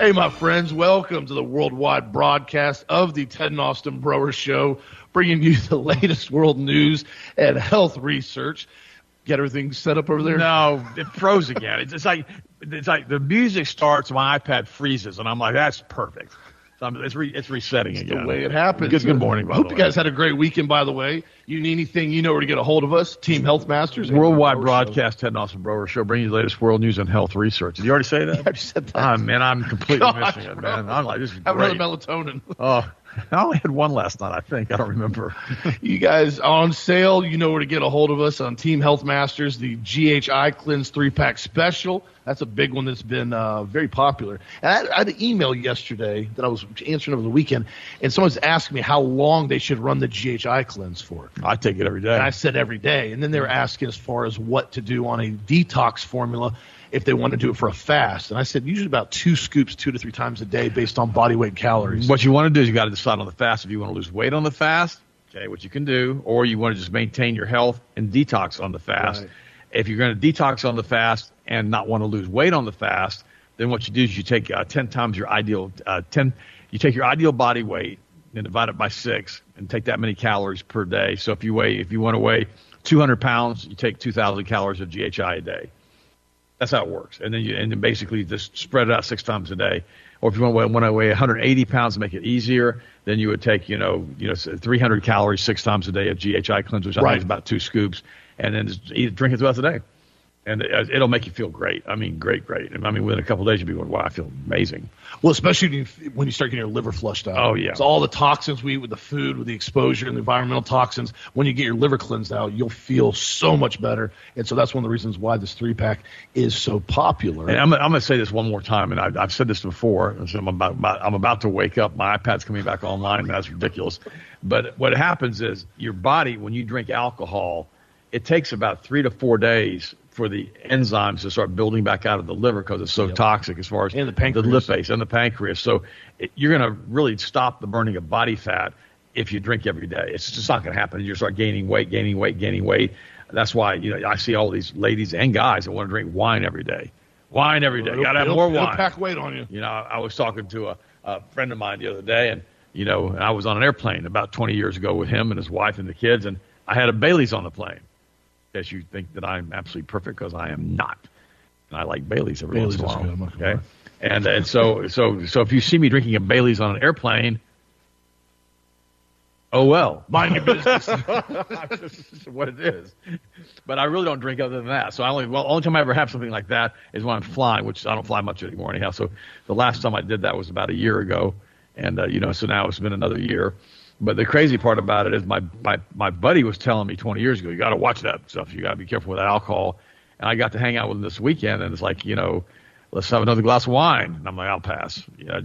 Hey, my friends, welcome to the worldwide broadcast of the Ted and Austin Broer Show, bringing you the latest world news and health research. Get everything set up over there? No, it froze again. It's like the music starts, my iPad freezes, and I'm like, that's perfect. So it's resetting again. The way it happens. Good morning, by I hope the you guys had a great weekend, by the way. You need anything, you know where to get a hold of us. Team Health Masters. Worldwide broadcast, Ted and Austin Broer Show, bringing you the latest world news and health research. Did you already say that? Yeah, I just said that. Oh, man, I'm completely missing it, man. I'm like, this is Have great. another melatonin. Oh, I only had one last night, I think. I don't remember. You guys on sale, you know where to get a hold of us on Team Health Masters, the GHI Cleanse 3-pack special. That's a big one that's been very popular. And I had an email yesterday that I was answering over the weekend, and someone's asking me how long they should run the GHI Cleanse for. I take it every day. And I said every day. And then they were asking as far as what to do on a detox formula if they want to do it for a fast. And I said usually about 2 scoops 2 to 3 times a day based on body weight calories. What you want to do is you got to decide on the fast if you want to lose weight on the fast, okay, which you can do, or you want to just maintain your health and detox on the fast. Right. If you're going to detox on the fast and not want to lose weight on the fast, then what you do is you take 10 times your ideal you take your ideal body weight and divide it by 6 and take that many calories per day. So if you want to weigh 200 pounds, you take 2,000 calories of GHI a day. That's how it works. And then basically just spread it out 6 times a day. Or if you want to weigh 180 pounds to make it easier, then you would take 300 calories 6 times a day of GHI Cleanse, which I think is about 2 scoops, and then just drink it throughout the day. And it'll make you feel great. I mean, great. I mean, within a couple of days, you'll be going, wow, I feel amazing. Well, especially when you start getting your liver flushed out. Oh, yeah. So all the toxins we eat with the food, with the exposure and the environmental toxins, when you get your liver cleansed out, you'll feel so much better. And so that's one of the reasons why this 3-pack is so popular. And I'm going to say this one more time, and I've said this before. So I'm about to wake up. My iPad's coming back online, and that's ridiculous. But what happens is your body, when you drink alcohol, it takes about 3 to 4 days for the enzymes to start building back out of the liver because it's so toxic as far as and the lipase and the pancreas. So you're going to really stop the burning of body fat if you drink every day. It's just not going to happen. You start gaining weight. That's why I see all these ladies and guys that want to drink wine every day. Wine every day. You got to have more wine. It'll pack weight on you. I was talking to a friend of mine the other day, and I was on an airplane about 20 years ago with him and his wife and the kids, and I had a Bailey's on the plane. Guess you think that I'm absolutely perfect because I am not. And I like Bailey's every once in a while. Okay, and so if you see me drinking a Bailey's on an airplane, oh well, mind your business. This is what it is. But I really don't drink other than that. So only time I ever have something like that is when I'm flying, which I don't fly much anymore anyhow. So the last time I did that was about a year ago, and so now it's been another year. But the crazy part about it is my buddy was telling me 20 years ago, you got to watch that stuff. You got to be careful with alcohol. And I got to hang out with him this weekend, and it's like, let's have another glass of wine. And I'm like, I'll pass.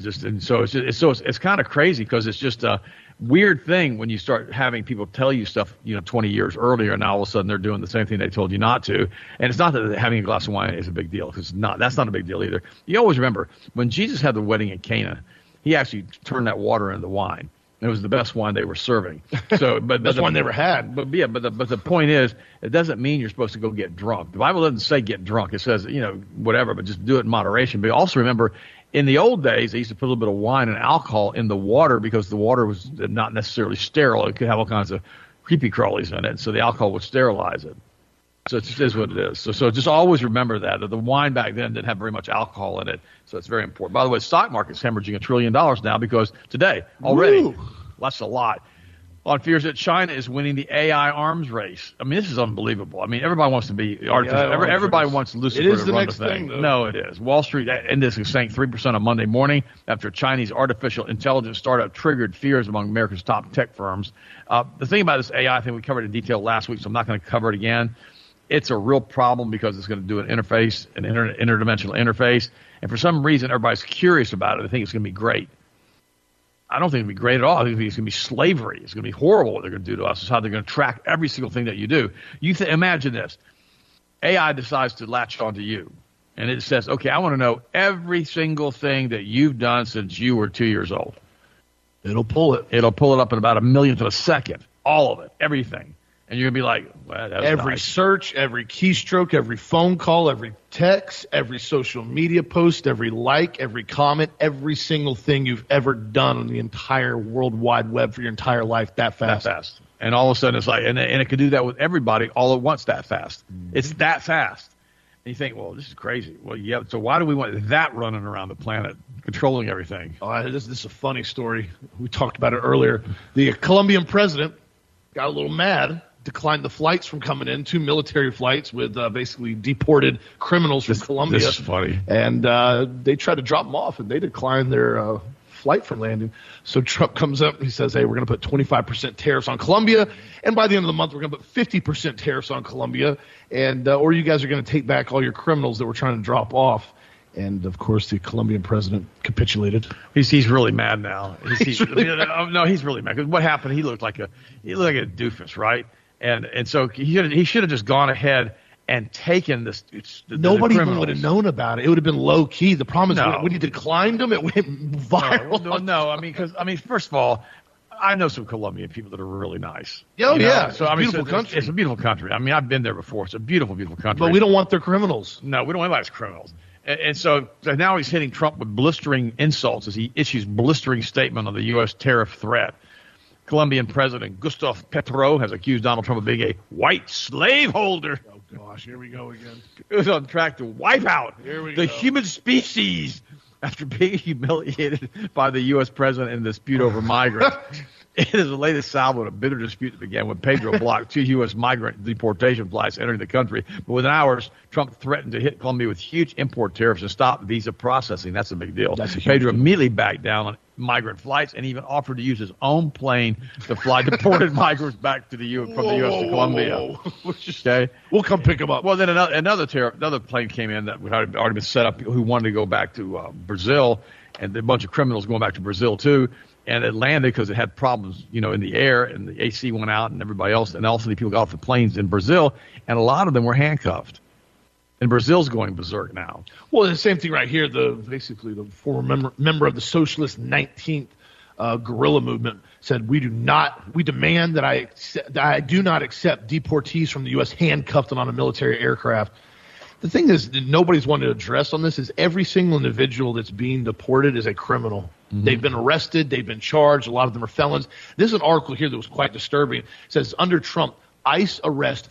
It's kind of crazy because it's just a weird thing when you start having people tell you stuff, 20 years earlier, and now all of a sudden they're doing the same thing they told you not to. And it's not that having a glass of wine is a big deal, because that's not a big deal either. You always remember when Jesus had the wedding in Cana, he actually turned that water into wine. It was the best wine they were serving. So, but best wine they ever had. But the point is, it doesn't mean you're supposed to go get drunk. The Bible doesn't say get drunk. It says whatever, but just do it in moderation. But also remember, in the old days, they used to put a little bit of wine and alcohol in the water because the water was not necessarily sterile. It could have all kinds of creepy crawlies in it, so the alcohol would sterilize it. So it just is what it is. So just always remember that the wine back then didn't have very much alcohol in it. So it's very important. By the way, the stock market's hemorrhaging $1 trillion now because today already, Woo. That's a lot, on fears that China is winning the AI arms race. I mean, this is unbelievable. I mean, everybody wants to be artificial. Everybody wants Lucifer to run the next thing. thing, No, it is. Wall Street index is sank 3% on Monday morning after a Chinese artificial intelligence startup triggered fears among America's top tech firms. The thing about this AI thing, we covered in detail last week, so I'm not going to cover it again. It's a real problem because it's going to do an interface, an interdimensional interface. And for some reason, everybody's curious about it. They think it's going to be great. I don't think it'll be great at all. I think it's going to be slavery. It's going to be horrible what they're going to do to us. It's how they're going to track every single thing that you do. Imagine this. AI decides to latch onto you, and it says, okay, I want to know every single thing that you've done since you were 2 years old. It'll pull it. It'll pull it up in about 1 millionth of a second, all of it, everything. And you're going to be like, well, that was Every nice. search, every keystroke, every phone call, every text, every social media post, every like, every comment, every single thing you've ever done on the entire World Wide Web for your entire life that fast. That fast. And all of a sudden it's like, and it could do that with everybody all at once that fast. It's that fast. And you think, well, this is crazy. Well, yeah, so why do we want that running around the planet, controlling everything? Oh, this is a funny story. We talked about it earlier. The Colombian president got a little mad, declined the flights from coming in, 2 military flights with basically deported criminals from Colombia. This is funny. And they tried to drop them off, and they declined their flight from landing. So Trump comes up and he says, hey, we're going to put 25% tariffs on Colombia, and by the end of the month, we're going to put 50% tariffs on Colombia, and or you guys are going to take back all your criminals that we're trying to drop off. And, of course, the Colombian president capitulated. He's really mad now. He's really mad. No, he's really mad. 'Cause what happened, he looked like a doofus, right? And so he should have just gone ahead and taken this. Nobody even would have known about it. It would have been low key. The problem is when he declined them, it went viral. No, I mean, first of all, I know some Colombian people that are really nice. Oh, yeah. So, beautiful country. It's a beautiful country. I mean, I've been there before. It's a beautiful, beautiful country. But we don't want their criminals. No, we don't want anybody's criminals. And so now he's hitting Trump with blistering insults as he issues blistering statement on the U.S. tariff threat. Colombian President Gustavo Petro has accused Donald Trump of being a white slaveholder. Oh, gosh, here we go again. It was on track to wipe out the go. human species after being humiliated by the U.S. president in a dispute over migrants. It is the latest salvo in a bitter dispute that began when Pedro blocked 2 U.S. migrant deportation flights entering the country. But within hours, Trump threatened to hit Colombia with huge import tariffs and stop visa processing. That's a big deal. Pedro immediately backed down on migrant flights and even offered to use his own plane to fly deported migrants back to the from the U.S. to Colombia. Okay, we'll come pick them up. Well, then another plane came in that had already been set up who wanted to go back to Brazil, and a bunch of criminals going back to Brazil too. And it landed because it had problems, in the air, and the AC went out, and everybody else. And also the people got off the planes in Brazil, and a lot of them were handcuffed. And Brazil's going berserk now. Well, the same thing right here. Basically the former member of the Socialist 19th guerrilla movement said, we demand that I do not accept deportees from the U.S. handcuffed and on a military aircraft. The thing is that nobody's wanted to address on this is every single individual that's being deported is a criminal. Mm-hmm. They've been arrested. They've been charged. A lot of them are felons. This is an article here that was quite disturbing. It says, under Trump, ICE arrest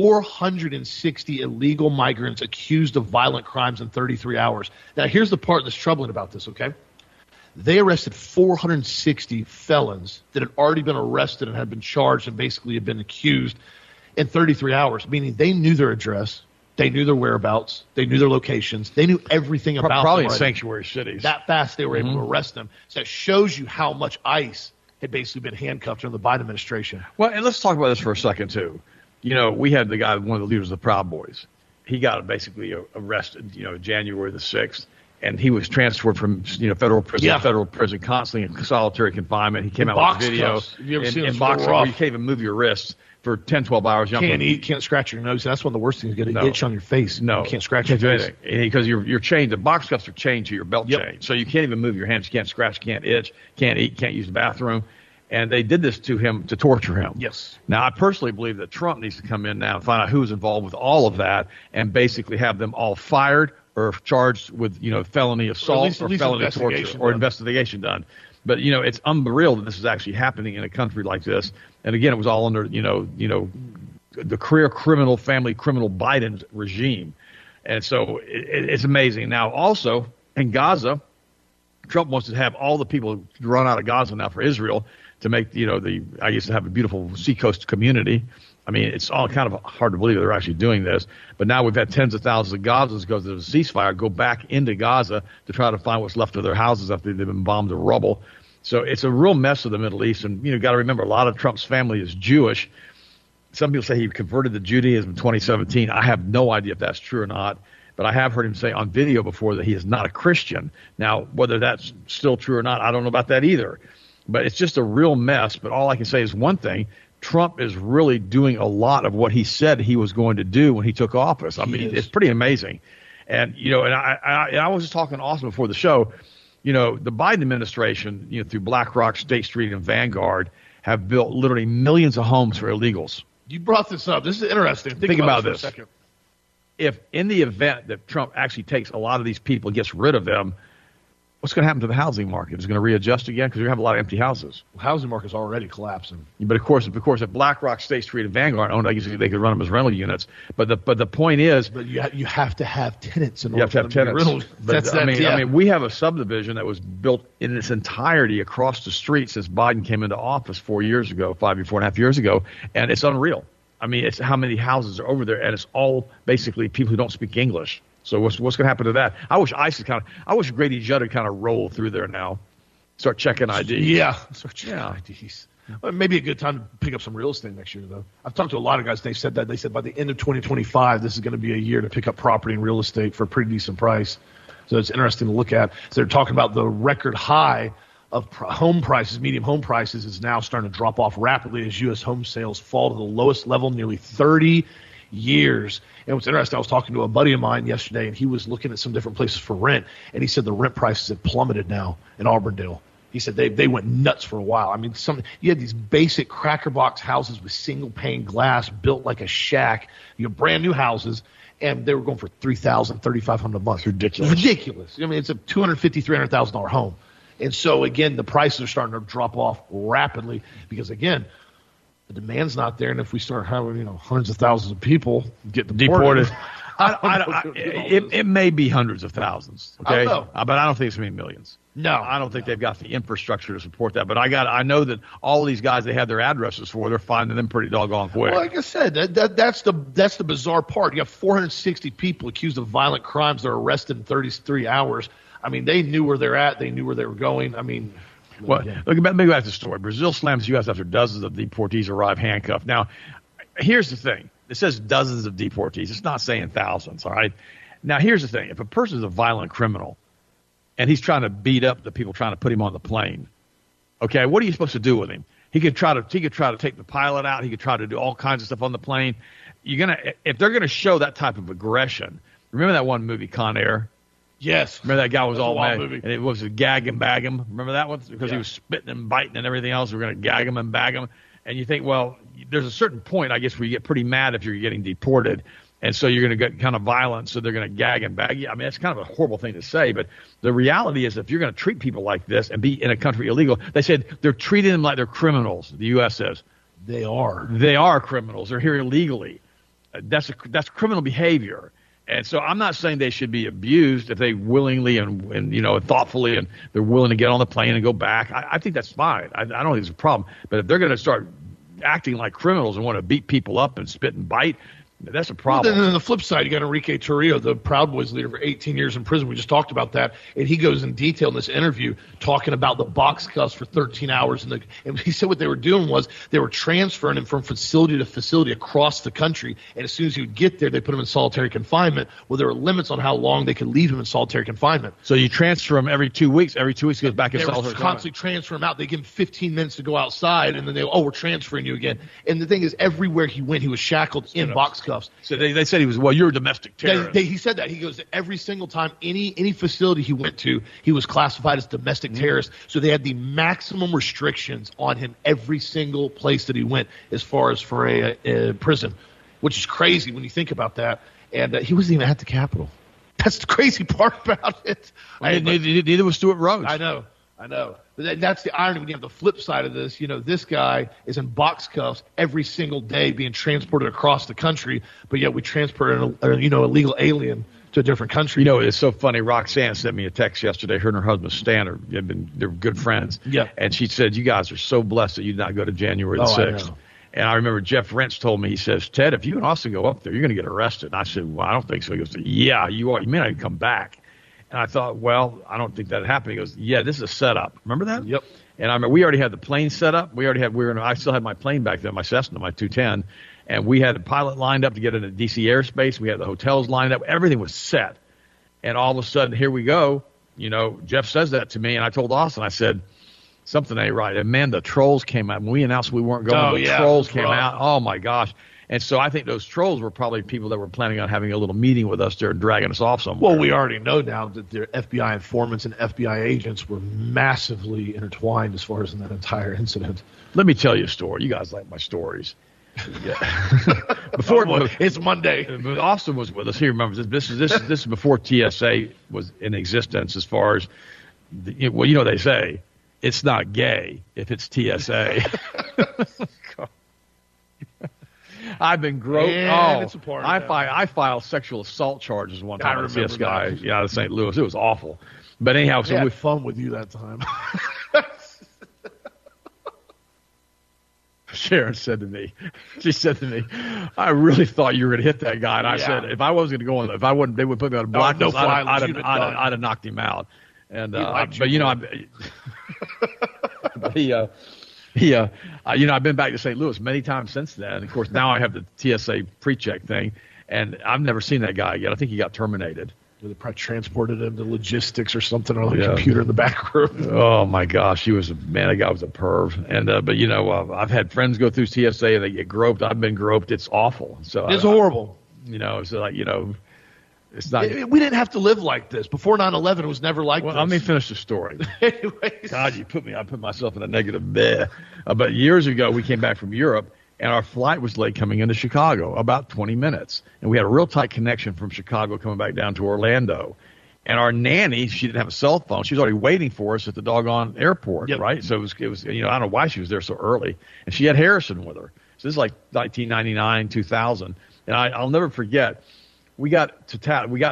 460 illegal migrants accused of violent crimes in 33 hours. Now, here's the part that's troubling about this, okay? They arrested 460 felons that had already been arrested and had been charged and basically had been accused in 33 hours, meaning they knew their address. They knew their whereabouts. They knew their locations. They knew everything about them. Probably in sanctuary cities. That fast they were able to arrest them. So that shows you how much ICE had basically been handcuffed under the Biden administration. Well, and let's talk about this for a second, too. We had the guy, one of the leaders of the Proud Boys. He got basically arrested, January the 6th. And he was transferred from, federal prison to federal prison, constantly in solitary confinement. He came out with a video. Have you ever seen in box where you can't even move your wrists for 10, 12 hours. Can't eat, can't scratch your nose. That's one of the worst things. You get an itch on your face. No. You can't scratch your face. Because you're chained. The box cuffs are chained to your belt chain. So you can't even move your hands. You can't scratch, can't itch, can't eat, can't use the bathroom. And they did this to him to torture him. Yes. Now, I personally believe that Trump needs to come in now and find out who's involved with all of that and basically have them all fired or charged with, felony assault or felony torture or investigation done. But, it's unreal that this is actually happening in a country like this. And again, it was all under, the career criminal, family criminal Biden regime. And so it's amazing. Now, also in Gaza, Trump wants to have all the people run out of Gaza now for Israel to make, I used to have a beautiful seacoast community. I mean, it's all kind of hard to believe they're actually doing this. But now we've had tens of thousands of Gazans because of the ceasefire go back into Gaza to try to find what's left of their houses after they've been bombed to rubble. So it's a real mess of the Middle East. And, got to remember, a lot of Trump's family is Jewish. Some people say he converted to Judaism in 2017. I have no idea if that's true or not. But I have heard him say on video before that he is not a Christian. Now, whether that's still true or not, I don't know about that either. But it's just a real mess. But all I can say is one thing. Trump is really doing a lot of what he said he was going to do when he took office. I mean, it's pretty amazing. And, and I was just talking to Austin before the show. The Biden administration, through BlackRock, State Street, and Vanguard have built literally millions of homes for illegals. You brought this up. This is interesting. Think about this this. for a second. If in the event that Trump actually takes a lot of these people, gets rid of them, what's going to happen to the housing market? Is it going to readjust again? Because we have a lot of empty houses. The housing market's already collapsing. But of course, if BlackRock, State Street, and Vanguard owned, I guess they could run them as rental units. But the point is, but you have to have tenants in order to have tenants. But I mean, we have a subdivision that was built in its entirety across the street since Biden came into office 4 years ago, 4.5 years ago, and it's unreal. I mean, it's how many houses are over there, and it's all basically people who don't speak English. So what's going to happen to that? I wish I wish Grady Judd had kind of roll through there now, start checking IDs. Yeah, start checking IDs. Well, maybe a good time to pick up some real estate next year, though. I've talked to a lot of guys. They said by the end of 2025, this is going to be a year to pick up property and real estate for a pretty decent price. So it's interesting to look at. So they're talking about the record high of home prices, medium home prices, is now starting to drop off rapidly as U.S. home sales fall to the lowest level in nearly 30 years. And what's interesting, I was talking to a buddy of mine yesterday, and he was looking at some different places for rent, and he said the rent prices have plummeted now in Auburndale. He said they went nuts for a while. I mean, you had these basic cracker box houses with single pane glass built like a shack, brand new houses, and they were going for $3,000, $3,500 a month. Ridiculous. I mean, it's a $250,000, $300,000 home. And so, again, the prices are starting to drop off rapidly because, again, the demand's not there. And if we start having, hundreds of thousands of people get deported. It may be hundreds of thousands, okay? But I don't think it's going to be millions. No. I don't think they've got the infrastructure to support that. But I know that all of these guys they have their addresses for, they're finding them pretty doggone quick. Well, like I said, that's the bizarre part. You have 460 people accused of violent crimes that are arrested in 33 hours. I mean, they knew where they're at. They knew where they were going. I mean, let me go back to the story. Brazil slams U.S. after dozens of deportees arrive handcuffed. Now, here's the thing. It says dozens of deportees. It's not saying thousands, all right? Now, here's the thing. If a person's a violent criminal and he's trying to beat up the people trying to put him on the plane, okay, what are you supposed to do with him? He could try to take the pilot out. He could try to do all kinds of stuff on the plane. If they're gonna show that type of aggression, remember that one movie, Con Air? Yes. Remember that guy was all mad, and it was a gag and bag him. Remember that one? Because he was spitting and biting and everything else. We're going to gag him and bag him. And you think, well, there's a certain point, I guess, where you get pretty mad if you're getting deported. And so you're going to get kind of violent, so they're going to gag and bag you. I mean, it's kind of a horrible thing to say, but the reality is if you're going to treat people like this and be in a country illegal, they said they're treating them like they're criminals, the U.S. says. They are. They are criminals. They're here illegally. That's criminal behavior. And so I'm not saying they should be abused if they willingly and thoughtfully and they're willing to get on the plane and go back. I think that's fine. I don't think it's a problem. But if they're going to start acting like criminals and want to beat people up and spit and bite, that's a problem. Then on the flip side, you got Enrique Tarrio, the Proud Boys leader for 18 years in prison. We just talked about that. And he goes in detail in this interview talking about the box cuffs for 13 hours. And he said what they were doing was they were transferring him from facility to facility across the country. And as soon as he would get there, they put him in solitary confinement. Well, there were limits on how long they could leave him in solitary confinement. So you transfer him every 2 weeks. Every 2 weeks he goes back in solitary confinement. They constantly transfer him out. They give him 15 minutes to go outside. And then we're transferring you again. And the thing is, everywhere he went, he was shackled in box cuffs. So they said he was, you're a domestic terrorist. He said that. He goes, every single time, any facility he went to, he was classified as domestic terrorist. So they had the maximum restrictions on him every single place that he went as far as for a prison, which is crazy when you think about that. And he wasn't even at the Capitol. That's the crazy part about it. Neither was Stuart Rhodes. I know. But that's the irony when you have the flip side of this. This guy is in box cuffs every single day being transported across the country, but yet we transport an illegal alien to a different country. It's so funny. Roxanne sent me a text yesterday. Her and her husband Stan they're good friends. Yeah. And she said, you guys are so blessed that you did not go to January the 6th. And I remember Jeff Rentz told me, he says, Ted, if you and Austin go up there, you're going to get arrested. And I said, well, I don't think so. He goes, yeah, you are. You may not even come back. And I thought, well, I don't think that happened. He goes, yeah, this is a setup. Remember that? Yep. And I remember we already had the plane set up. I still had my plane back then, my Cessna, my 210. And we had a pilot lined up to get into DC airspace. We had the hotels lined up. Everything was set. And all of a sudden, here we go. Jeff says that to me. And I told Austin, I said, something ain't right. And man, the trolls came out. When we announced we weren't going, trolls came out. Oh, my gosh. And so I think those trolls were probably people that were planning on having a little meeting with us there and dragging us off somewhere. Well, we already know now that their FBI informants and FBI agents were massively intertwined as far as in that entire incident. Let me tell you a story. You guys like my stories. Yeah. Before it's Monday. Austin was with us. He remembers this. This is before TSA was in existence. As far as well, you know, they say it's not gay if it's TSA. I've been groped. I filed sexual assault charges one time with this guy. Yeah, out of St. Louis. It was awful. But anyhow, so we had fun with you that time. Sharon said to me, I really thought you were going to hit that guy. And I said, if I wasn't going to go on, if I wouldn't, they would put me on a blacklist. I'd have knocked him out. And but you know, I've been back to St. Louis many times since then. And of course, now I have the TSA pre-check thing, and I've never seen that guy again. I think he got terminated. They probably transported him to logistics or something, or the computer in the back room. Oh my gosh, that guy was a perv. And but you know, I've had friends go through TSA and they get groped. I've been groped. It's awful. So it's horrible. You know, so like, you know, it's not. We didn't have to live like this before 9/11. It was never like this. Let me finish the story. Anyways. God, I put myself in a negative bed. But years ago, we came back from Europe. And our flight was late coming into Chicago, about 20 minutes. And we had a real tight connection from Chicago coming back down to Orlando. And our nanny, she didn't have a cell phone. She was already waiting for us at the doggone airport, right? So it was, you know, I don't know why she was there so early. And she had Harrison with her. So this is like 1999, 2000. And I'll never forget, we got to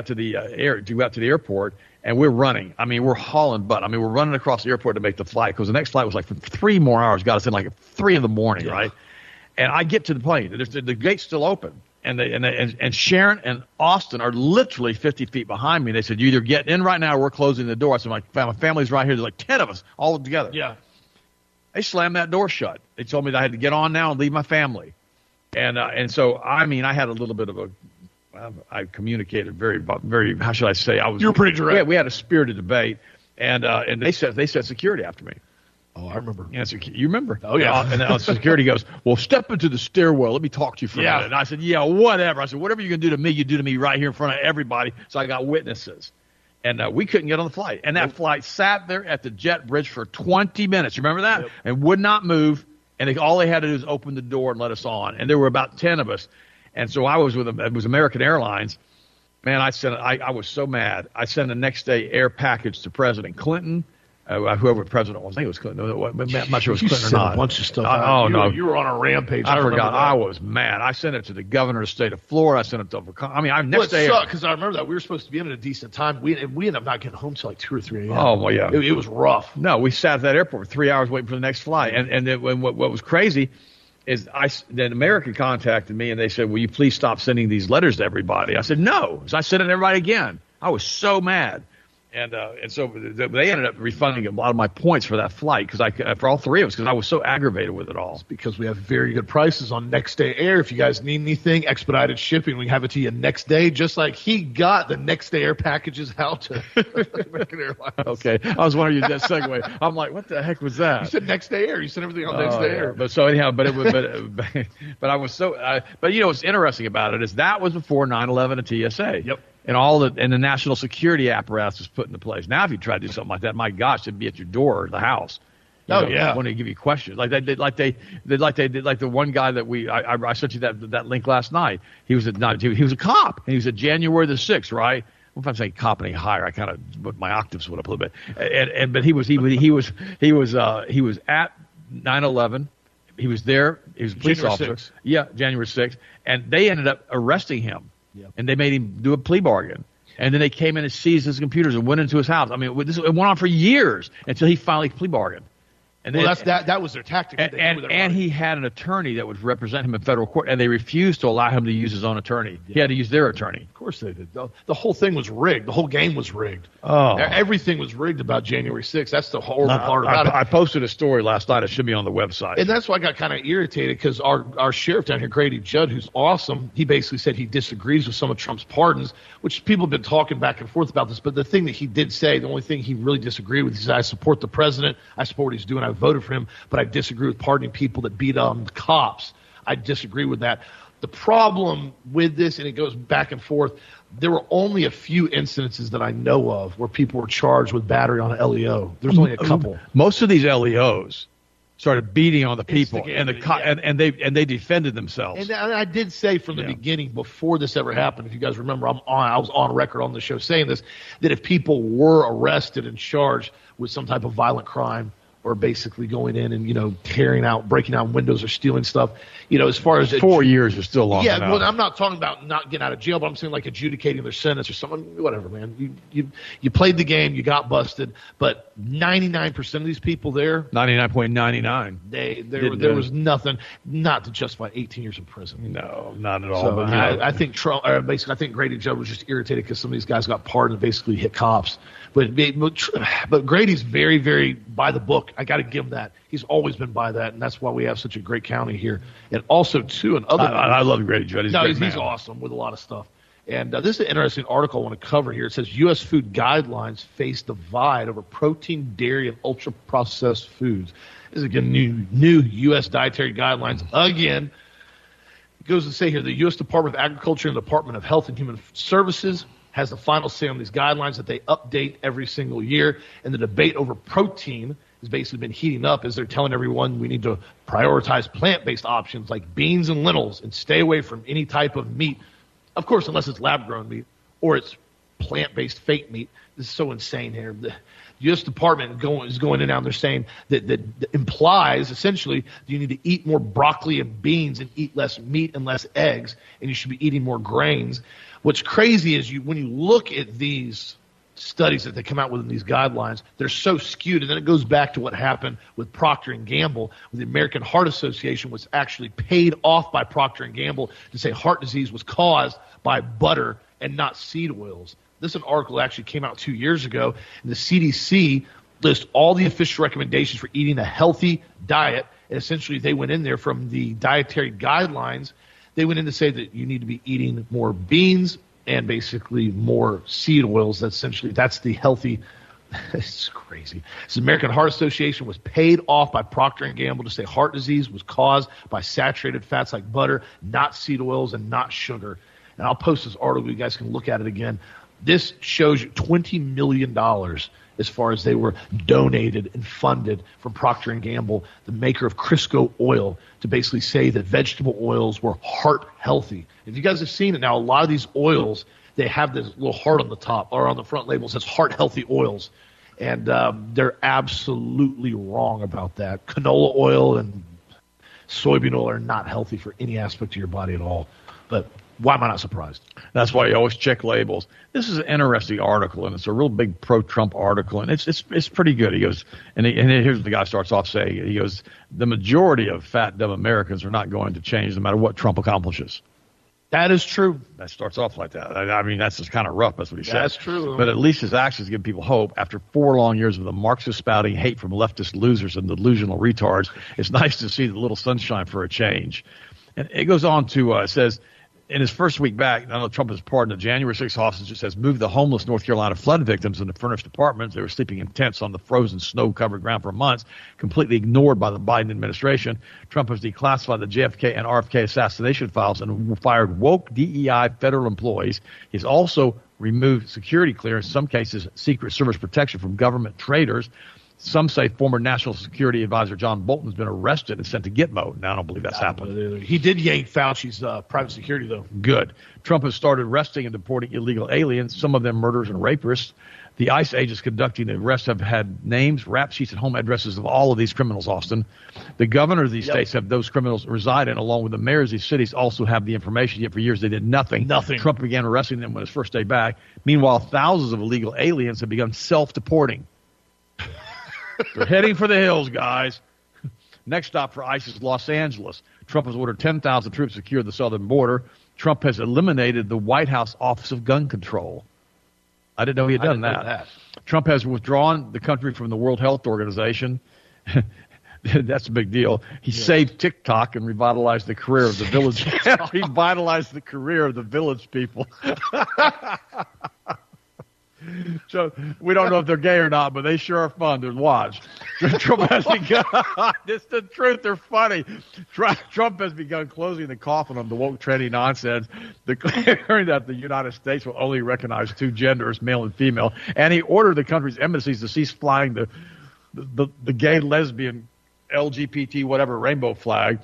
the airport, and we're running. I mean, we're hauling butt. I mean, we're running across the airport to make the flight because the next flight was like for 3 more hours. Got us in like 3 in the morning, right? And I get to the plane. The gate's still open. And Sharon and Austin are literally 50 feet behind me. They said, you either get in right now or we're closing the door. I said, my family's right here. There's like 10 of us all together. Yeah. They slammed that door shut. They told me that I had to get on now and leave my family. And so, I mean, I had a little bit of I communicated very, how should I say? You were pretty direct. We had a spirited debate. And they said security after me. Oh, I remember. Yeah, you remember? Oh, yeah. And then security goes, well, step into the stairwell. Let me talk to you for a minute. And I said, yeah, whatever. I said, whatever you're going to do to me, you do to me right here in front of everybody. So I got witnesses. And we couldn't get on the flight. And that flight sat there at the jet bridge for 20 minutes. You remember that? Yep. And would not move. And all they had to do was open the door and let us on. And there were about 10 of us. And so I was it was American Airlines. Man, I was so mad. I sent the next day air package to President Clinton. Whoever the president was, I think it was Clinton. I'm not sure it was Clinton or not. A bunch of stuff. No, you were on a rampage. I forgot. I was mad. I sent it to the governor of the state of Florida. I sent it to. Next day. Because I remember that we were supposed to be in at a decent time. We ended up not getting home till like 2 or 3 a.m. Oh well, yeah. It was rough. No, we sat at that airport for 3 hours waiting for the next flight. And what was crazy is then America contacted me and they said, "Will you please stop sending these letters to everybody?" I said, "No." So I sent it to everybody again. I was so mad. And so they ended up refunding a lot of my points for that flight for all 3 of us because I was so aggravated with it all. It's because we have very good prices on next day air. If you guys need anything, expedited shipping, we have it to you next day. Just like he got the next day air packages out to American Airlines. Okay, I was wondering that segue. I'm like, what the heck was that? You said next day air. You said everything on next day air. But so anyhow, but I was so. But you know what's interesting about it is that was before 9/11 and TSA. Yep. And the national security apparatus was put into place. Now, if you try to do something like that, my gosh, it'd be at your door or the house. Yeah. Want to give you questions like they did, like the one guy that I sent you that link last night. He was a cop and he was at January the 6th, right? Well, if I'm saying cop any higher, I kind of my octaves went up a little bit. But he was at 9/11. He was there. He was a police officer. 6th. Yeah, January 6th, and they ended up arresting him. Yeah. And they made him do a plea bargain. And then they came in and seized his computers and went into his house. I mean, it went on for years until he finally plea bargained. And that was their tactic. And he had an attorney that would represent him in federal court, and they refused to allow him to use his own attorney. Yeah. He had to use their attorney. Of course they did. The whole thing was rigged. The whole game was rigged. Oh. Everything was rigged about January 6th. That's the horrible part about it. I posted a story last night. It should be on the website. And that's why I got kind of irritated because our sheriff down here, Grady Judd, who's awesome, he basically said he disagrees with some of Trump's pardons, which people have been talking back and forth about this. But the thing that he did say, the only thing he really disagreed with, he said, I support the president. I support what he's doing. I voted for him. But I disagree with pardoning people that beat on cops. I disagree with that. The problem with this, and it goes back and forth, there were only a few incidences that I know of where people were charged with battery on an LEO. There's only a couple. Most of these LEOs started beating on the people, and Instigated, and they defended themselves. And I did say from the beginning, before this ever happened, if you guys remember, I was on record on the show saying this, that if people were arrested and charged with some type of violent crime, or basically going in and, breaking out windows or stealing stuff, as far as 4 years is still long enough. Yeah, well, I'm not talking about not getting out of jail, but I'm saying like adjudicating their sentence or something, whatever, man. You played the game, you got busted, but 99% of these people there, 99.99, there was nothing, not to justify 18 years in prison. No, not at all. So I think I think Grady Judd was just irritated because some of these guys got pardoned and basically hit cops. But Grady's very, very by the book. I got to give him that. He's always been by that, and that's why we have such a great county here. And also, too, I love Grady Judd. He's awesome with a lot of stuff. And this is an interesting article I want to cover here. It says U.S. food guidelines face divide over protein, dairy, and ultra-processed foods. This is, again, new U.S. dietary guidelines. Again, it goes to say here, the U.S. Department of Agriculture and the Department of Health and Human Services has the final say on these guidelines that they update every single year. And the debate over protein has basically been heating up as they're telling everyone we need to prioritize plant-based options like beans and lentils and stay away from any type of meat. Of course, unless it's lab-grown meat or it's plant-based fake meat. This is so insane here. The U.S. Department is going in now and they're saying that implies essentially you need to eat more broccoli and beans and eat less meat and less eggs, and you should be eating more grains. What's crazy is when you look at these studies that they come out with in these guidelines, they're so skewed. And then it goes back to what happened with Procter & Gamble. The American Heart Association was actually paid off by Procter & Gamble to say heart disease was caused by butter and not seed oils. This article actually came out 2 years ago, and the CDC lists all the official recommendations for eating a healthy diet. And essentially they went in there from the dietary guidelines. They went in to say that you need to be eating more beans and basically more seed oils. That's the healthy. It's crazy. The American Heart Association was paid off by Procter & Gamble to say heart disease was caused by saturated fats like butter, not seed oils, and not sugar. And I'll post this article. You guys can look at it again. This shows you $20 million as far as they were donated and funded from Procter & Gamble, the maker of Crisco oil, to basically say that vegetable oils were heart healthy. If you guys have seen it now, a lot of these oils, they have this little heart on the top or on the front label. It says heart healthy oils. And they're absolutely wrong about that. Canola oil and soybean oil are not healthy for any aspect of your body at all. But why am I not surprised? That's why you always check labels. This is an interesting article, and it's a real big pro-Trump article, and it's pretty good. He goes, and here's what the guy starts off saying. He goes, the majority of fat, dumb Americans are not going to change no matter what Trump accomplishes. That is true. That starts off like that. I mean, that's just kind of rough. That's what he said. That's true. But at least his actions give people hope. After 4 long years of the Marxist spouting hate from leftist losers and delusional retards, it's nice to see the little sunshine for a change. And it goes on to says, in his first week back, Donald Trump has pardoned a January 6th hostage that says moved the homeless North Carolina flood victims into furnished apartments. They were sleeping in tents on the frozen, snow-covered ground for months, completely ignored by the Biden administration. Trump has declassified the JFK and RFK assassination files and fired woke DEI federal employees. He's also removed security clearance, in some cases Secret Service protection from government traitors. Some say former National Security Advisor John Bolton has been arrested and sent to Gitmo. Now, I don't believe that's happened. He did yank Fauci's private security, though. Good. Trump has started arresting and deporting illegal aliens, some of them murderers and rapists. The ICE agents conducting the arrests have had names, rap sheets, and home addresses of all of these criminals, Austin. The governor of these states have those criminals reside in, along with the mayors of these cities also have the information, yet for years they did nothing. Trump began arresting them on his first day back. Meanwhile, thousands of illegal aliens have begun self-deporting. They're heading for the hills, guys. Next stop for ICE is Los Angeles. Trump has ordered 10,000 troops to secure the southern border. Trump has eliminated the White House Office of Gun Control. I didn't know he had done that. Trump has withdrawn the country from the World Health Organization. That's a big deal. He saved TikTok and revitalized the career of the village. Revitalized the career of the village people. So we don't know if they're gay or not, but they sure are fun to watch. Trump has begun. It's the truth. They're funny. Trump has begun closing the coffin on the woke trendy nonsense, declaring that the United States will only recognize 2 genders, male and female, and he ordered the country's embassies to cease flying the gay, lesbian, LGBT whatever rainbow flag.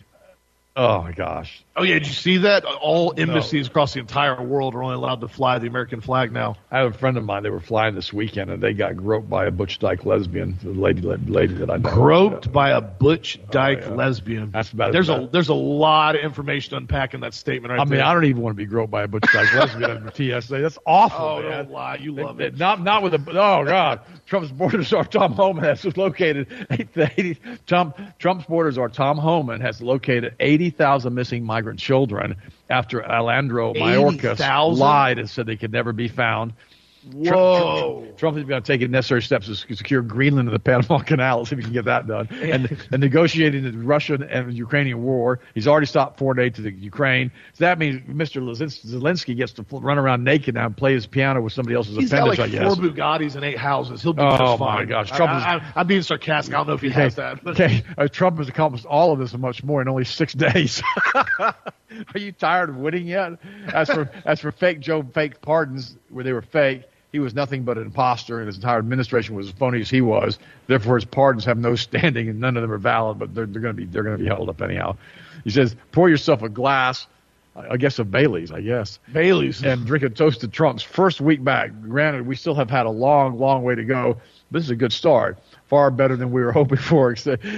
Oh my gosh. Oh yeah, did you see that? All embassies across the entire world are only allowed to fly the American flag now. I have a friend of mine. They were flying this weekend, and they got groped by a butch dyke lesbian. The lady that I know. Groped by a butch dyke lesbian. That's about there's it. There's a lot of information to unpack in that statement. Right I mean, there. I don't even want to be groped by a butch dyke lesbian under TSA. That's awful. Oh, man. don't lie. You love it. Not with the. Oh God. Trump's borders are Tom Homan has located 80. Trump's borders are Tom Homan has located 80,000 missing migrant children after Alejandro Mayorkas lied and said they could never be found. Whoa. Trump is going to take necessary steps to secure Greenland and the Panama Canal, see if he can get that done. And negotiating the Russian and Ukrainian war. He's already stopped foreign aid to the Ukraine. So that means Mr. Zelensky gets to run around naked now and play his piano with somebody else's appendage, I guess. He's got like 4 Bugattis and 8 houses. He'll do just fine. Oh, my gosh. I'm being sarcastic. I don't know if he has that. But. Okay. Trump has accomplished all of this and much more in only 6 days. Are you tired of winning yet? As for fake pardons, where they were fake, he was nothing but an imposter, and his entire administration was as phony as he was. Therefore, his pardons have no standing, and none of them are valid. But they're going to be held up anyhow. He says, "Pour yourself a glass, I guess of Bailey's, Bailey's, and drink a toast to Trump's first week back. Granted, we still have had a long, long way to go. This is a good start, far better than we were hoping for. This is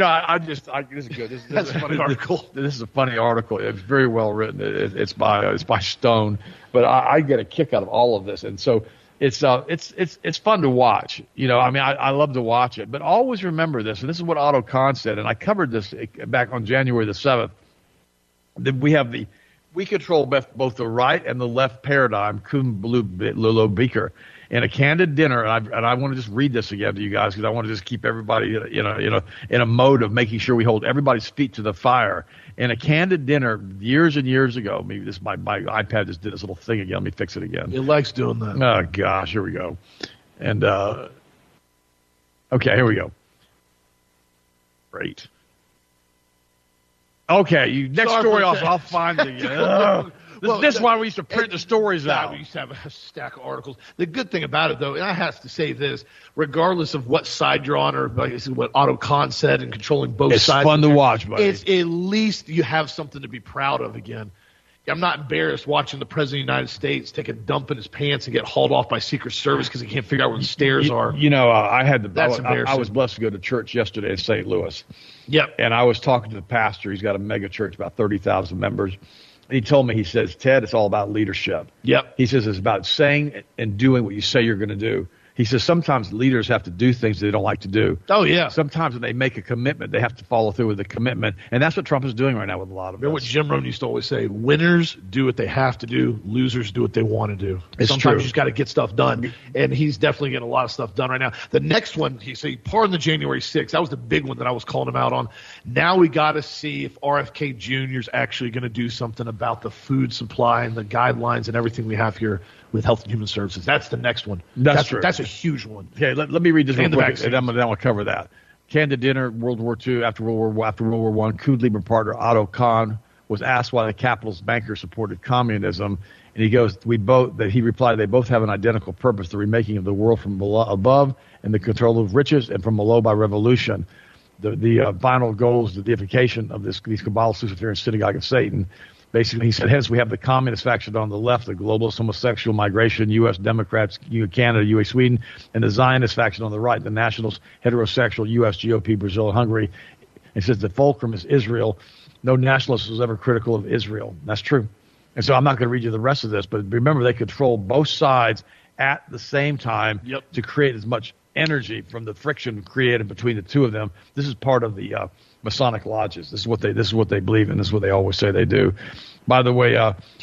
good. That's a funny article. This is a funny article. It's very well written. It's by Stone, but I get a kick out of all of this, and so. It's fun to watch. I love to watch it. But always remember this, and this is what Otto Kahn said, and I covered this back on January the 7th, that we control both the right and the left paradigm, cum laude beaker. In a candid dinner, and I want to just read this again to you guys because I want to just keep everybody in a mode of making sure we hold everybody's feet to the fire. In a candid dinner years and years ago, maybe my iPad just did this little thing again. Let me fix it again. It likes doing that. Oh gosh, here we go. And okay, here we go. Great. Okay, next story off. I'll find the. This is why we used to print the stories out. We used to have a stack of articles. The good thing about it, though, and I have to say this, regardless of what side you're on or what Otto Kahn said and controlling both sides. It's fun to watch, buddy. It's at least you have something to be proud of again. I'm not embarrassed watching the President of the United States take a dump in his pants and get hauled off by Secret Service because he can't figure out where the stairs are. I was blessed to go to church yesterday in St. Louis. Yep. And I was talking to the pastor. He's got a mega church, about 30,000 members. And he told me, he says, Ted, it's all about leadership. Yep. He says it's about saying and doing what you say you're going to do. He says sometimes leaders have to do things they don't like to do. Oh, yeah. Sometimes when they make a commitment, they have to follow through with the commitment. And that's what Trump is doing right now with a lot of Remember what Jim Rohn used to always say, winners do what they have to do, losers do what they want to do. It's Sometimes true. you just got to get stuff done. And he's definitely getting a lot of stuff done right now. The next one, pardon the January 6th. That was the big one that I was calling him out on. Now we got to see if RFK Jr. is actually going to do something about the food supply and the guidelines and everything we have here with Health and Human Services. That's the next one. That's true. That's a huge one. Okay, let me read this real quick, vaccines. and then I'll cover that. Candid dinner, World War II, after World War I, Kudliber partner Otto Kahn was asked why the capitalist banker supported communism, and he replied, they both have an identical purpose, the remaking of the world from above and the control of riches, and from below by revolution. The final goal is the deification of these Kabbalist Luciferian synagogue of Satan. Basically, he said, hence we have the communist faction on the left, the globalist homosexual migration, U.S. Democrats, Canada, U.S. Sweden, and the Zionist faction on the right, the nationals, heterosexual, U.S. GOP, Brazil, and Hungary. He says the fulcrum is Israel. No nationalist was ever critical of Israel. That's true. And so I'm not going to read you the rest of this, but remember, they control both sides at the same time to create as much energy from the friction created between the two of them. This is part of the Masonic lodges. This is what they believe in. This is what they always say they do. By the way,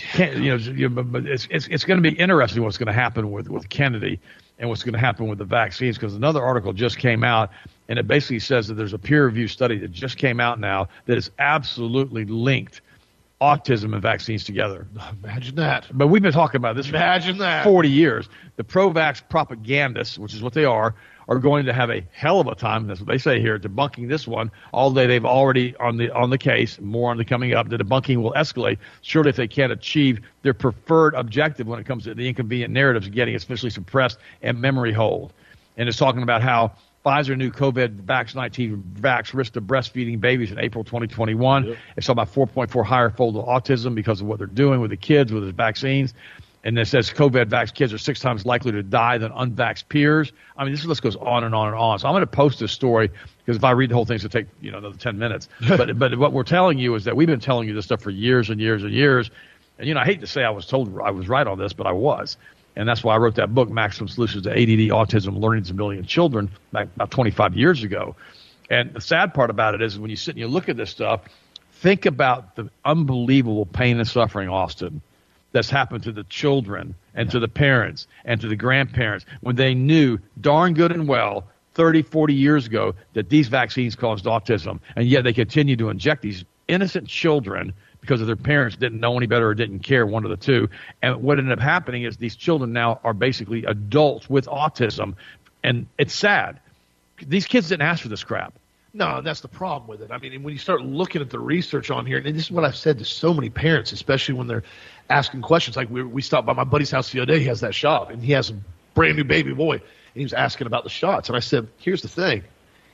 it's going to be interesting what's going to happen with Kennedy and what's going to happen with the vaccines, because another article just came out, and it basically says that there's a peer-reviewed study that just came out now that is absolutely linked autism and vaccines together. Imagine that. But we've been talking about this for 40 years. The pro-vax propagandists, which is what they are going to have a hell of a time, that's what they say here, debunking this one. Although they've already on the case, more on the coming up, the debunking will escalate. Surely if they can't achieve their preferred objective when it comes to the inconvenient narratives getting especially suppressed and memory hold. And it's talking about how Pfizer new COVID-19 vax risk to breastfeeding babies in April 2021. Yep. It saw about 4.4 higher fold of autism because of what they're doing with the kids with the vaccines. And it says COVID-vax kids are 6 times likely to die than unvaxxed peers. I mean, this list goes on and on and on. So I'm going to post this story because if I read the whole thing, it's going to take another 10 minutes. But what we're telling you is that we've been telling you this stuff for years and years and years. And, I hate to say I was told I was right on this, but I was. And that's why I wrote that book, Maximum Solutions to ADD, Autism, Learning Disability in Children, back about 25 years ago. And the sad part about it is when you sit and you look at this stuff, think about the unbelievable pain and suffering, Austin, that's happened to the children and to the parents and to the grandparents when they knew darn good and well 30, 40 years ago that these vaccines caused autism. And yet they continue to inject these innocent children because of their parents didn't know any better or didn't care, one of the two. And what ended up happening is these children now are basically adults with autism. And it's sad. These kids didn't ask for this crap. No, that's the problem with it. I mean, when you start looking at the research on here, and this is what I've said to so many parents, especially when they're asking questions. Like we stopped by my buddy's house the other day. He has that shop, and he has a brand new baby boy, and he was asking about the shots. And I said, here's the thing.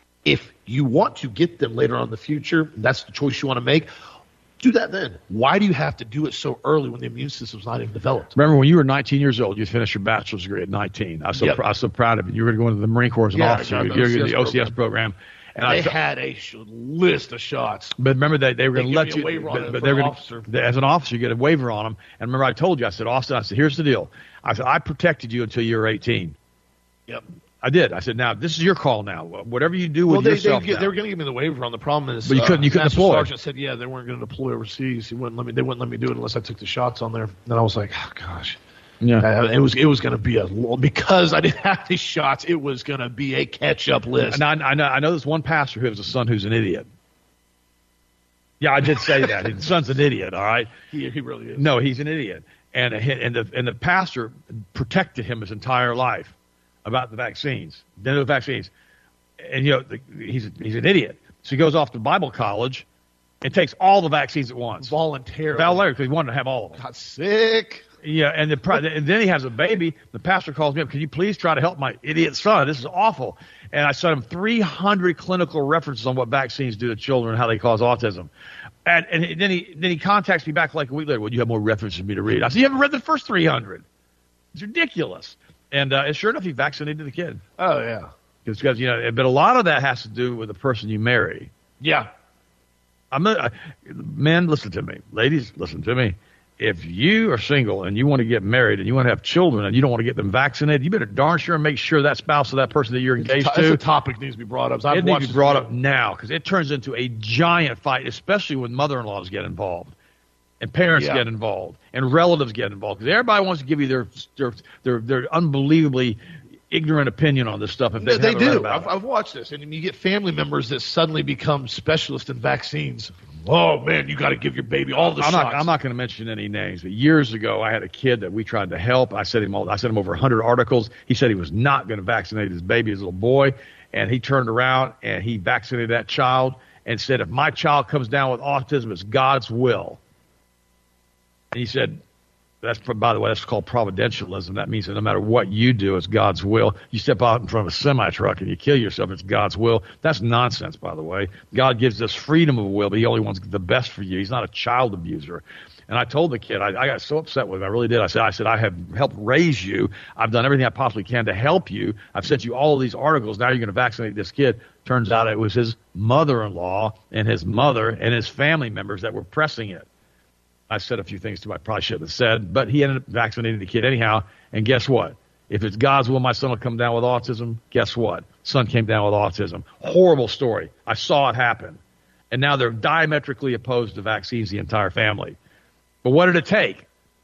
If you want to get them later on in the future, that's the choice you want to make, do that then. Why do you have to do it so early when the immune system's not even developed? Remember when you were 19 years old, you finished your bachelor's degree at 19. I was so proud of you. You were going to go into the Marine Corps as an officer. You're going to the OCS program. And they had a list of shots. But remember, they were going to let you, but they were as an officer, you get a waiver on them. And remember, I told you, I said, Austin, here's the deal. I said, I protected you until you were 18. Yep. I did. I said, now, this is your call now. Whatever you do with yourself they were going to give me the waiver on. The problem is, but you couldn't deploy. Sergeant said, they weren't going to deploy overseas. They wouldn't let me do it unless I took the shots on there. And I was like, oh, gosh. Yeah, it was going to be because I didn't have these shots. It was going to be a catch-up list. And I know there's one pastor who has a son who's an idiot. Yeah, I did say that. His son's an idiot. All right, he really is. No, he's an idiot, and the pastor protected him his entire life about the vaccines. The vaccines, and he's an idiot. So he goes off to Bible college and takes all the vaccines at once voluntarily because he wanted to have all of them. Got sick. Yeah, and then he has a baby. The pastor calls me up. Can you please try to help my idiot son? This is awful. And I sent him 300 clinical references on what vaccines do to children and how they cause autism. And then he contacts me back like a week later. Well, you have more references for me to read. I said, you haven't read the first 300. It's ridiculous. And sure enough, he vaccinated the kid. Oh, yeah. Because but a lot of that has to do with the person you marry. Yeah. Men, listen to me. Ladies, listen to me. If you are single and you want to get married and you want to have children and you don't want to get them vaccinated, you better darn sure make sure that spouse or that person that you're engaged to. That's a topic needs to be brought up. It needs to be brought up now because it turns into a giant fight, especially when mother-in-laws get involved and parents get involved and relatives get involved. Because everybody wants to give you their unbelievably ignorant opinion on this stuff. If they do. I've watched this, and you get family members that suddenly become specialists in vaccines. Oh, man, you got to give your baby all the shots. I'm not going to mention any names, but years ago I had a kid that we tried to help. I sent him over 100 articles. He said he was not going to vaccinate his baby, his little boy, and he turned around and he vaccinated that child and said, if my child comes down with autism, it's God's will. And he said, by the way, that's called providentialism. That means that no matter what you do, it's God's will. You step out in front of a semi-truck and you kill yourself, it's God's will. That's nonsense, by the way. God gives us freedom of will, but he only wants the best for you. He's not a child abuser. And I told the kid, I got so upset with him. I really did. I said, I have helped raise you. I've done everything I possibly can to help you. I've sent you all of these articles. Now you're going to vaccinate this kid. Turns out it was his mother-in-law and his mother and his family members that were pressing it. I said a few things to him I probably shouldn't have said, but he ended up vaccinating the kid anyhow. And guess what? If it's God's will, my son will come down with autism. Guess what? Son came down with autism. Horrible story. I saw it happen. And now they're diametrically opposed to vaccines, the entire family. But what did it take?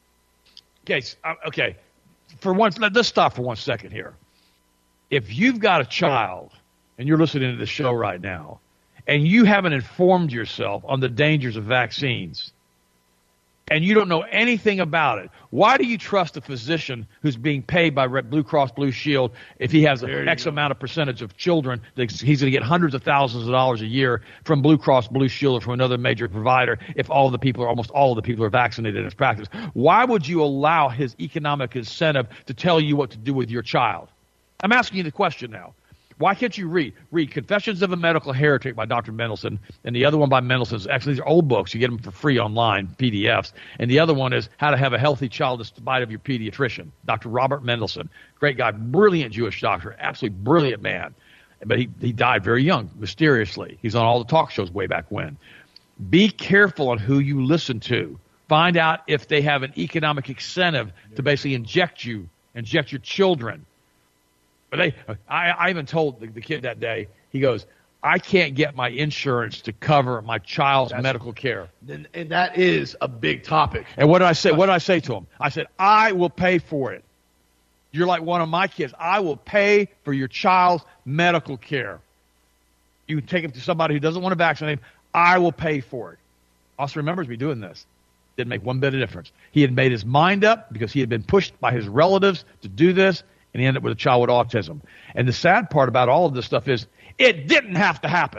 Okay. Let's stop for 1 second here. If you've got a child and you're listening to the show right now, and you haven't informed yourself on the dangers of vaccines, and you don't know anything about it, why do you trust a physician who's being paid by Blue Cross Blue Shield if he has an X amount of percentage of children that he's going to get hundreds of thousands of dollars a year from Blue Cross Blue Shield or from another major provider if almost all of the people are vaccinated in his practice? Why would you allow his economic incentive to tell you what to do with your child? I'm asking you the question now. Why can't you read? Read Confessions of a Medical Heretic by Dr. Mendelsohn, and the other one by Mendelsohn. Actually, these are old books. You get them for free online, PDFs. And the other one is How to Have a Healthy Child Despite of Your Pediatrician, Dr. Robert Mendelsohn. Great guy, brilliant Jewish doctor, absolutely brilliant man. But he died very young, mysteriously. He's on all the talk shows way back when. Be careful on who you listen to. Find out if they have an economic incentive to basically inject your children. But I even told the kid that day, he goes, I can't get my insurance to cover my child's medical care. And that is a big topic. And what did I say? What did I say to him? I said, I will pay for it. You're like one of my kids. I will pay for your child's medical care. You take him to somebody who doesn't want to vaccinate him. I will pay for it. Austin remembers me doing this. Didn't make one bit of difference. He had made his mind up because he had been pushed by his relatives to do this, and he ended up with a child with autism. And the sad part about all of this stuff is it didn't have to happen.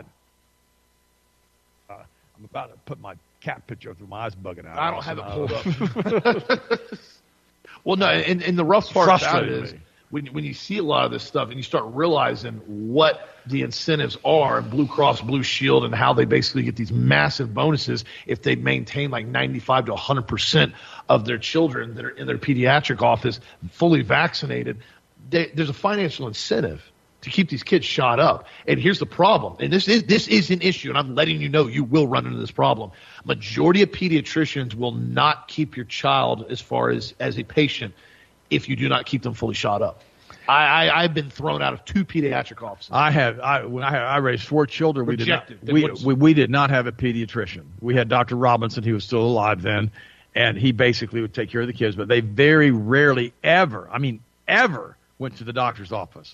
I'm about to put my cat picture through my eyes bugging out. I don't have it pulled up. Well, no, and the rough part about it is when you see a lot of this stuff and you start realizing what the incentives are in Blue Cross Blue Shield and how they basically get these massive bonuses if they maintain like 95 to 100% of their children that are in their pediatric office fully vaccinated, there's a financial incentive to keep these kids shot up. And here's the problem, and this is an issue, and I'm letting you know you will run into this problem. Majority of pediatricians will not keep your child as far as a patient if you do not keep them fully shot up. I've been thrown out of 2 pediatric offices. When I raised 4 children, we did not have a pediatrician. We had Dr. Robinson, he was still alive then, and he basically would take care of the kids, but they very rarely ever went to the doctor's office.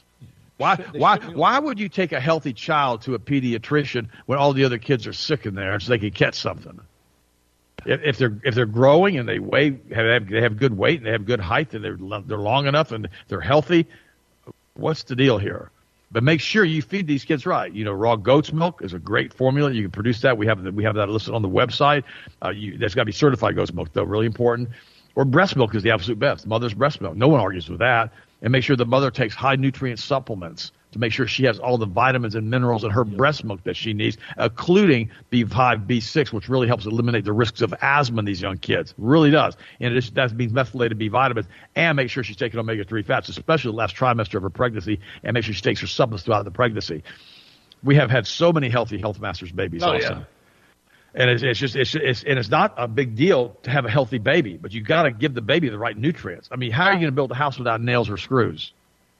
Why would you take a healthy child to a pediatrician when all the other kids are sick in there so they can catch something? If they're growing and they have good weight and they have good height and they're long enough and they're healthy, what's the deal here? But make sure you feed these kids right. You know, raw goat's milk is a great formula. You can produce that. We have that listed on the website. That's got to be certified goat's milk, though, really important. Or breast milk is the absolute best. Mother's breast milk. No one argues with that. And make sure the mother takes high nutrient supplements to make sure she has all the vitamins and minerals in her breast milk that she needs, including B5, B6, which really helps eliminate the risks of asthma in these young kids. Really does. And that means methylated B vitamins. And make sure she's taking omega-3 fats, especially the last trimester of her pregnancy, and make sure she takes her supplements throughout the pregnancy. We have had so many healthy Health Masters babies also. Yeah. And it's not a big deal to have a healthy baby, but you got to give the baby the right nutrients. I mean, how are you going to build a house without nails or screws?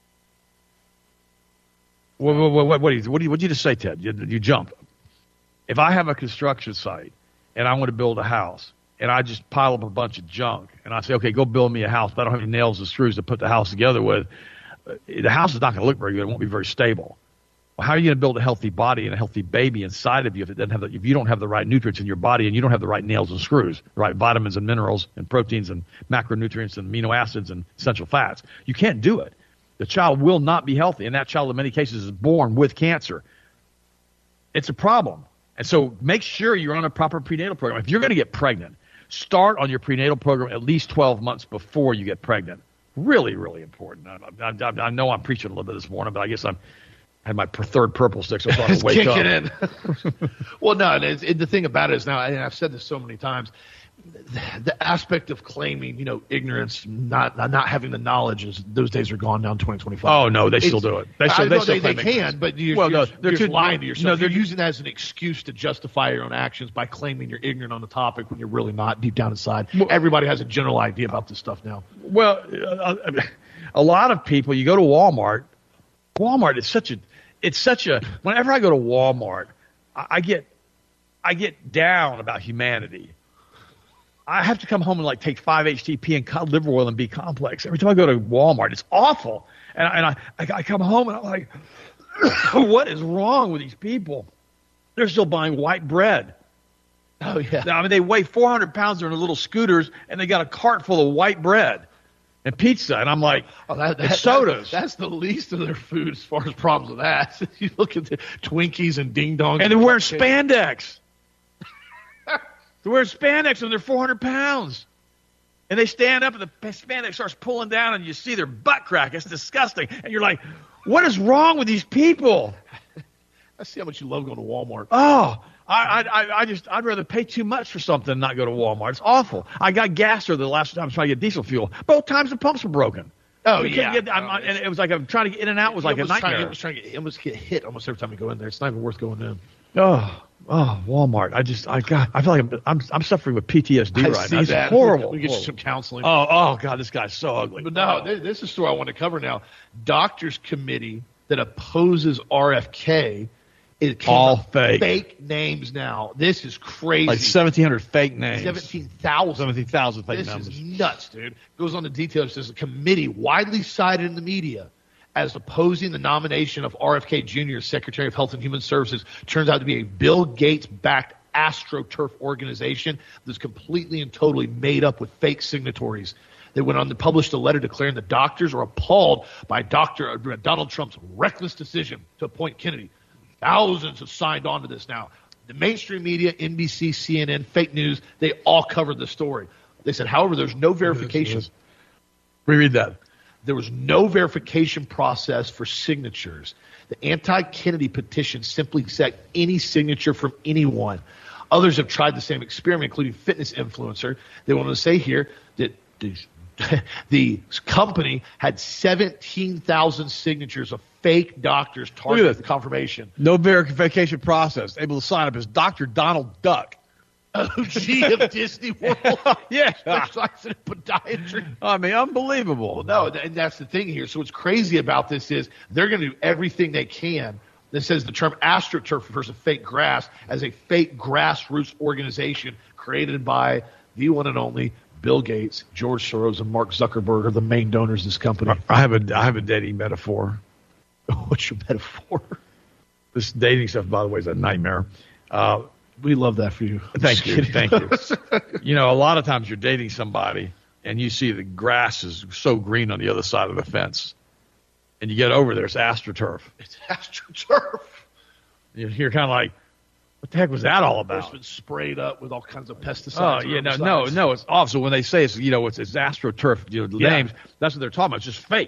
What did you just say, Ted? You jump. If I have a construction site and I want to build a house and I just pile up a bunch of junk and I say, okay, go build me a house, but I don't have any nails and screws to put the house together with, the house is not going to look very good. It won't be very stable. Well, how are you going to build a healthy body and a healthy baby inside of you if you don't have the right nutrients in your body and you don't have the right nails and screws, the right vitamins and minerals and proteins and macronutrients and amino acids and essential fats? You can't do it. The child will not be healthy, and that child in many cases is born with cancer. It's a problem. And so make sure you're on a proper prenatal program. If you're going to get pregnant, start on your prenatal program at least 12 months before you get pregnant. Really, really important. I know I'm preaching a little bit this morning, but I guess I had my third purple stick, so I thought I'd wake up. In. Well, no, the thing about it is now, and I've said this so many times, the aspect of claiming, ignorance, not having the knowledge, those days are gone now in 2025. Oh no, they still do it. They can, but you're lying to yourself. They're using that as an excuse to justify your own actions by claiming you're ignorant on the topic when you're really not deep down inside. Everybody has a general idea about this stuff now. Well, a lot of people, you go to Walmart. Walmart is such a. Whenever I go to Walmart, I get down about humanity. I have to come home and take 5-HTP and cod liver oil and B complex. Every time I go to Walmart, it's awful. And I come home and I'm like, what is wrong with these people? They're still buying white bread. Oh, yeah. I mean, they weigh 400 pounds. They're in little scooters, and they got a cart full of white bread and pizza. And I'm like, sodas. That's the least of their food as far as problems with that. You look at the Twinkies and Ding Dongs. And they're wearing spandex. They're wearing spandex and they're 400 pounds. And they stand up and the spandex starts pulling down and you see their butt crack. It's disgusting. And you're like, What is wrong with these people? I see how much you love going to Walmart. Oh, I'd rather pay too much for something than not go to Walmart. It's awful. I got gas there the last time I was trying to get diesel fuel. Both times the pumps were broken. Oh, yeah. And it was like I'm trying to get in and out was like a nightmare. He almost get hit almost every time you go in there. It's not even worth going in. Oh, Walmart. I feel like I'm suffering with PTSD right now. It's that. horrible. We get you some counseling. Oh, God, this guy's so ugly. But no, this is a story I want to cover now. Doctors Committee that opposes RFK. It all fake. Fake names now. This is crazy. Like 1,700 fake names. 17,000. 17,000 fake this numbers. This is nuts, dude. Goes on to detail. It says the committee widely cited in the media as opposing the nomination of RFK Jr. as Secretary of Health and Human Services turns out to be a Bill Gates-backed AstroTurf organization that's completely and totally made up with fake signatories. They went on to publish a letter declaring the doctors are appalled by Donald Trump's reckless decision to appoint Kennedy. Thousands have signed on to this now. The mainstream media, NBC, CNN, fake news, they all covered the story. They said, however, there's no verification. Reread that. There was no verification process for signatures. The anti-Kennedy petition simply accepts any signature from anyone. Others have tried the same experiment, including fitness influencer. They want to say here that the company had 17,000 signatures of fake doctors targeted the confirmation. No verification process. Able to sign up as Dr. Donald Duck. OG of Disney World. Yeah. Specializing in podiatry. I mean, unbelievable. Well, no, and that's the thing here. So what's crazy about this is they're going to do everything they can. This says the term AstroTurf refers to fake grass as a fake grassroots organization created by the one and only Bill Gates, George Soros, and Mark Zuckerberg are the main donors of this company. I have a dating metaphor. What's your metaphor? This dating stuff, by the way, is a nightmare. We love that for you. Thank you. You know, a lot of times you're dating somebody and you see the grass is so green on the other side of the fence. And you get over there, it's AstroTurf. It's AstroTurf. You're kind of like, what the heck was that all about? It's been sprayed up with all kinds of pesticides. Oh, yeah, no, it's off. So when they say it's AstroTurf names, that's what they're talking about. It's just fake.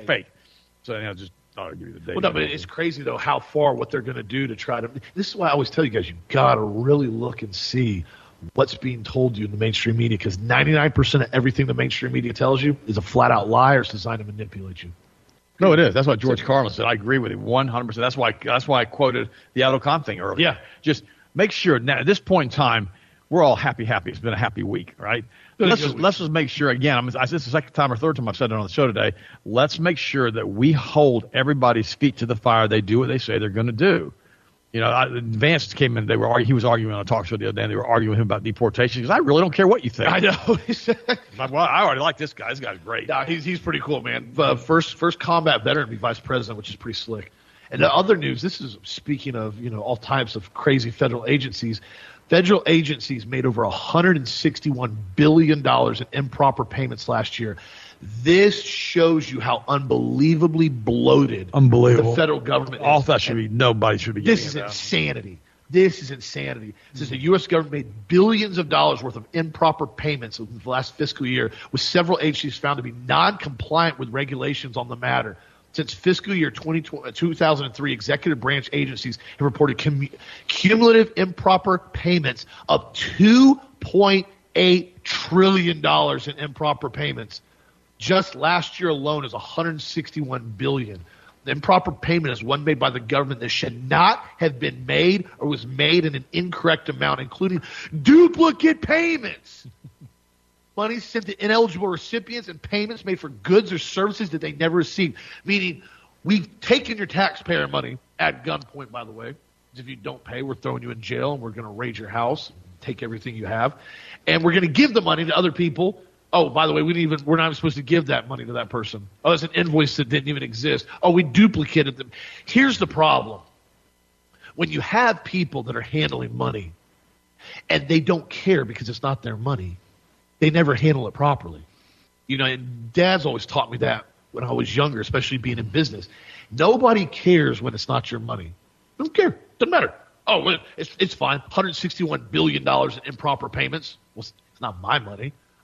So, just thought I'd give you the date. Well, no, but it's crazy, though, how far, what they're going to do to try to – this is why I always tell you guys, you got to really look and see what's being told to you in the mainstream media, because 99% of everything the mainstream media tells you is a flat-out lie or it's designed to manipulate you. No, it is. That's what George Carlin said. I agree with him 100%. That's why I quoted the Adocon thing earlier. Yeah. Just make sure now at this point in time, we're all happy. It's been a happy week, right? Let's just make sure again. This is the second time or third time I've said it on the show today. Let's make sure that we hold everybody's feet to the fire. They do what they say they're going to do. You know, Vance came in. He was arguing on a talk show the other day. And they were arguing with him about deportation. Because I really don't care what you think. I know. Well, I already like this guy. This guy's great. No, he's pretty cool, man. First combat veteran to be vice president, which is pretty slick. And the other news. This is speaking of all types of crazy federal agencies. Federal agencies made over $161 billion in improper payments last year. This shows you how unbelievably bloated the federal government is. Nobody should be getting this is insanity. This is insanity. It says the U.S. government made billions of dollars worth of improper payments in the last fiscal year, with several agencies found to be non-compliant with regulations on the matter. Since fiscal year 2003, executive branch agencies have reported cumulative improper payments of $2.8 trillion in improper payments. Just last year alone is $161 billion. The improper payment is one made by the government that should not have been made or was made in an incorrect amount, including duplicate payments. Money sent to ineligible recipients and payments made for goods or services that they never received. Meaning, we've taken your taxpayer money at gunpoint, by the way. If you don't pay, we're throwing you in jail and we're going to raid your house, take everything you have. And we're going to give the money to other people. Oh, by the way, we're not even supposed to give that money to that person. Oh, it's an invoice that didn't even exist. Oh, we duplicated them. Here's the problem. When you have people that are handling money and they don't care because it's not their money, they never handle it properly. And Dad's always taught me that when I was younger, especially being in business. Nobody cares when it's not your money. Don't care. Doesn't matter. Oh, it's fine. $161 billion in improper payments. Well, it's not my money.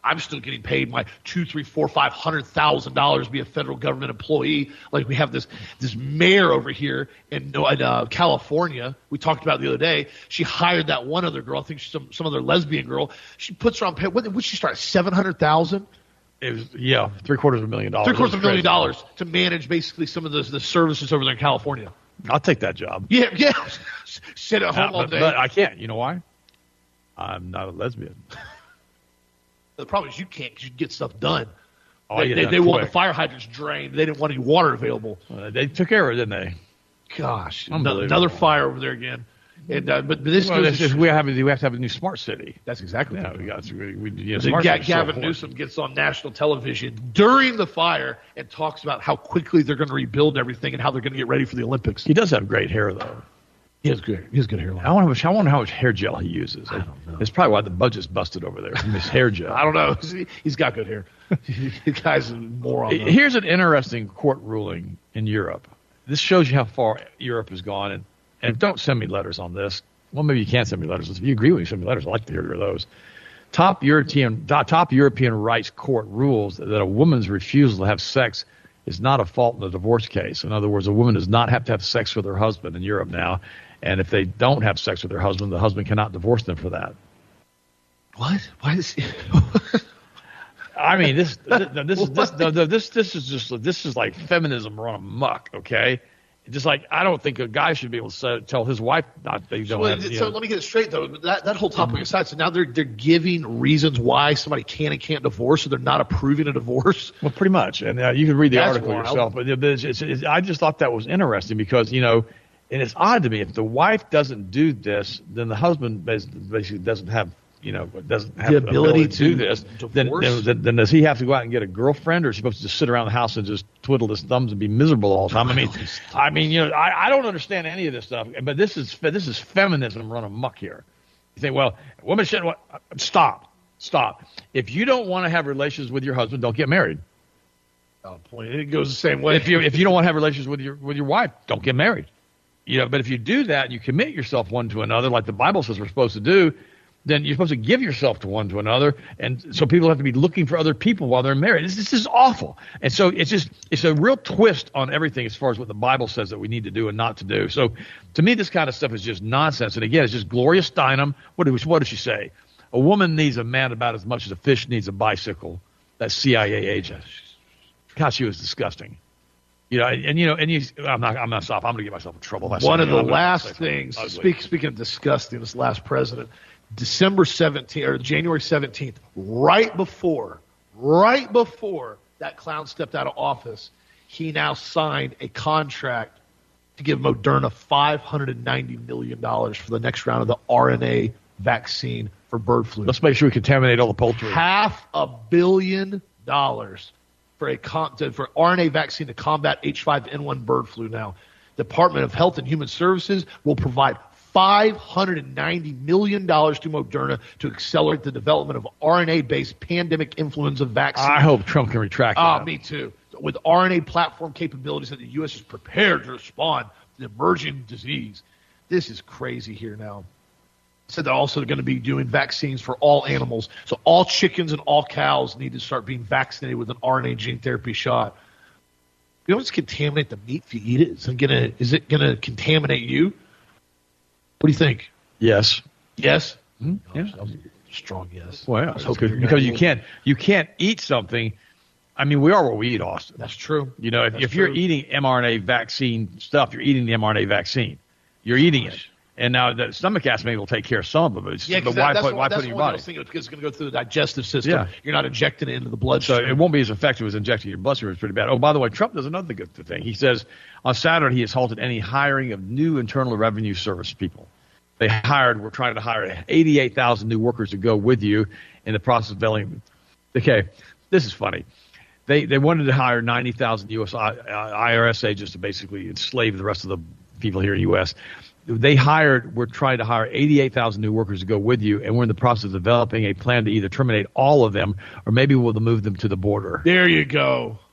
I'm still getting paid my $200,000, $300,000, $400,000 to be a federal government employee. Like we have this mayor over here in California. We talked about the other day. She hired that one other girl. I think she's some other lesbian girl. She puts her on pay. What would she start? $700,000. It was $750,000. $750,000 to manage basically some of the services over there in California. I'll take that job. Yeah. Sit at home all day. But I can't. You know why? I'm not a lesbian. The problem is you can't because you get stuff done. Oh, They want the fire hydrants drained. They didn't want any water available. They took care of it, didn't they? Gosh, another fire over there again. And but this we have to have a new smart city. That's exactly what we got. Gavin Newsom gets on national television during the fire and talks about how quickly they're going to rebuild everything and how they're going to get ready for the Olympics. He does have great hair, though. He has good hairline. I wonder how much hair gel he uses. I don't know. It's probably why the budget's busted over there from his hair gel. I don't know. He's got good hair. The guy's a moron. Here's an interesting court ruling in Europe. This shows you how far Europe has gone. And don't send me letters on this. Well, maybe you can't send me letters. If you agree with me, send me letters. I'd like to hear those. Top European rights court rules that a woman's refusal to have sex is not a fault in a divorce case. In other words, a woman does not have to have sex with her husband in Europe now. And if they don't have sex with their husband, the husband cannot divorce them for that. What? Why does? I mean, this is like feminism run amok. Okay, just like I don't think a guy should be able to tell his wife not they don't. So let me get it straight though. That whole topic aside, so now they're giving reasons why somebody can and can't divorce, so they're not approving a divorce. Well, pretty much, and you can read the article wild. yourself. But I just thought that was interesting because and it's odd to me if the wife doesn't do this, then the husband basically doesn't have the ability to do this. Then does he have to go out and get a girlfriend, or is he supposed to just sit around the house and just twiddle his thumbs and be miserable all the time? I don't understand any of this stuff. But this is feminism run amok here. You think, well, women shouldn't. Stop. If you don't want to have relations with your husband, don't get married. Point. It goes the same way. If you don't want to have relations with your wife, don't get married. But if you do that, you commit yourself one to another, like the Bible says we're supposed to do, then you're supposed to give yourself to one to another. And so people have to be looking for other people while they're married. This is awful. And so it's a real twist on everything as far as what the Bible says that we need to do and not to do. So to me, this kind of stuff is just nonsense. And again, it's just Gloria Steinem. What does she say? A woman needs a man about as much as a fish needs a bicycle. That CIA agent. God, she was disgusting. I'm not stop. I'm going to get myself in trouble. One of the last things, speaking of disgusting, this last president, December 17th or January 17th, right before that clown stepped out of office, he now signed a contract to give Moderna $590 million for the next round of the RNA vaccine for bird flu. Let's make sure we contaminate all the poultry. $500 million for RNA vaccine to combat H5N1 bird flu now. Department of Health and Human Services will provide $590 million to Moderna to accelerate the development of RNA-based pandemic influenza vaccine. I hope Trump can retract that. Me too. With RNA platform capabilities that the U.S. is prepared to respond to the emerging disease. This is crazy here now. Said they're also going to be doing vaccines for all animals. So all chickens and all cows need to start being vaccinated with an RNA gene therapy shot. You don't just contaminate the meat if you eat it. Is it going to contaminate you? What do you think? Yes. Yes? Mm-hmm. Yeah. That was a strong yes. Well, yeah, because you can't eat something. I mean, we are what we eat, Austin. That's true. If you're eating mRNA vaccine stuff, you're eating the mRNA vaccine. You're eating it. And now the stomach acid maybe will take care of some of it. But why put it in your body? Because it's going to go through the digestive system. Yeah. You're not injecting it into the bloodstream. So it won't be as effective as injecting your bloodstream. It's pretty bad. Oh, by the way, Trump does another good thing. He says on Saturday he has halted any hiring of new Internal Revenue Service people. We're trying to hire 88,000 new workers to go with you in the process of building. Okay, this is funny. They wanted to hire 90,000 U.S. IRS agents to basically enslave the rest of the people here in the U.S. We're trying to hire 88,000 new workers to go with you, and we're in the process of developing a plan to either terminate all of them or maybe we'll move them to the border. There you go.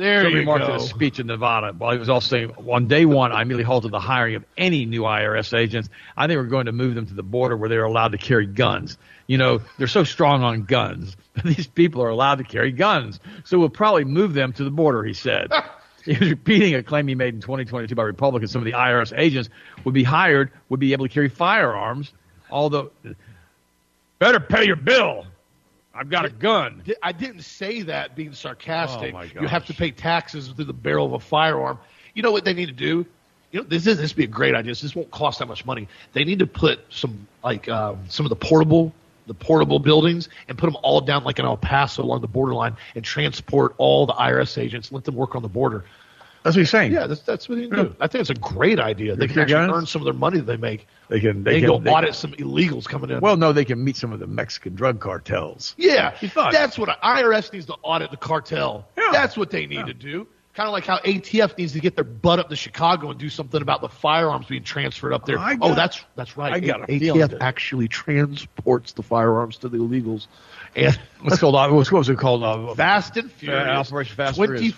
There Trump you remarked go. in a speech in Nevada while he was also saying, on day one, I immediately halted the hiring of any new IRS agents. I think we're going to move them to the border where they're allowed to carry guns. You know, they're so strong on guns. These people are allowed to carry guns. So we'll probably move them to the border, he said. He was repeating a claim he made in 2022 by Republicans. Some of the IRS agents would be able to carry firearms, although better pay your bill. I've got a gun. I didn't say that being sarcastic. Oh, my gosh. You have to pay taxes through the barrel of a firearm. You know what they need to do? You know, this would be a great idea. This won't cost that much money. They need to put some of the portable buildings and put them all down like in El Paso along the borderline and transport all the IRS agents, let them work on the border. That's what he's saying. Yeah, that's what they need to do. I think it's a great idea. They can Your actually guns? earn some of their money that they make. They can Go audit some illegals coming in. Well, no, they can meet some of the Mexican drug cartels. yeah, Be fun. that's what IRS needs to audit the cartel. Yeah. That's what they need to do. Kind of like how ATF needs to get their butt up to Chicago and do something about the firearms being transferred up there. That's right. I got a feeling ATF that- actually transports the firearms to the illegals. And What was it called? Fast and Furious. Operation Fast and Furious.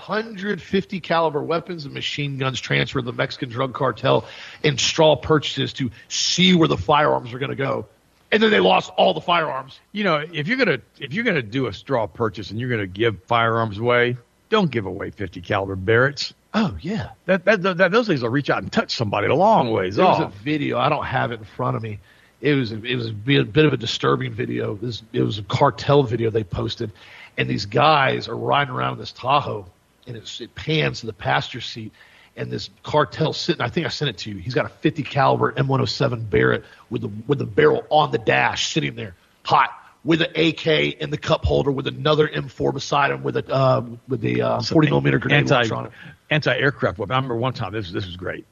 2,550 caliber weapons and machine guns transferred to the Mexican drug cartel in straw purchases to see where the firearms are going to go. And then they lost all the firearms. You know, if you're gonna do a straw purchase and you're gonna give firearms away, don't give away 50 caliber Barretts. Oh, yeah. Those things will reach out and touch somebody a long ways There was a off. video. I don't have it in front of me. It was a bit of a disturbing video. It was a cartel video they posted, and these guys are riding around in this Tahoe, and it pans to the passenger seat, and this cartel sitting. I think I sent it to you. He's got a 50 caliber M107 Barrett with the barrel on the dash, sitting there, hot, with an AK in the cup holder, with another M4 beside him, with the 40 millimeter grenade launcher on it. Anti-aircraft weapon. I remember one time. This was great.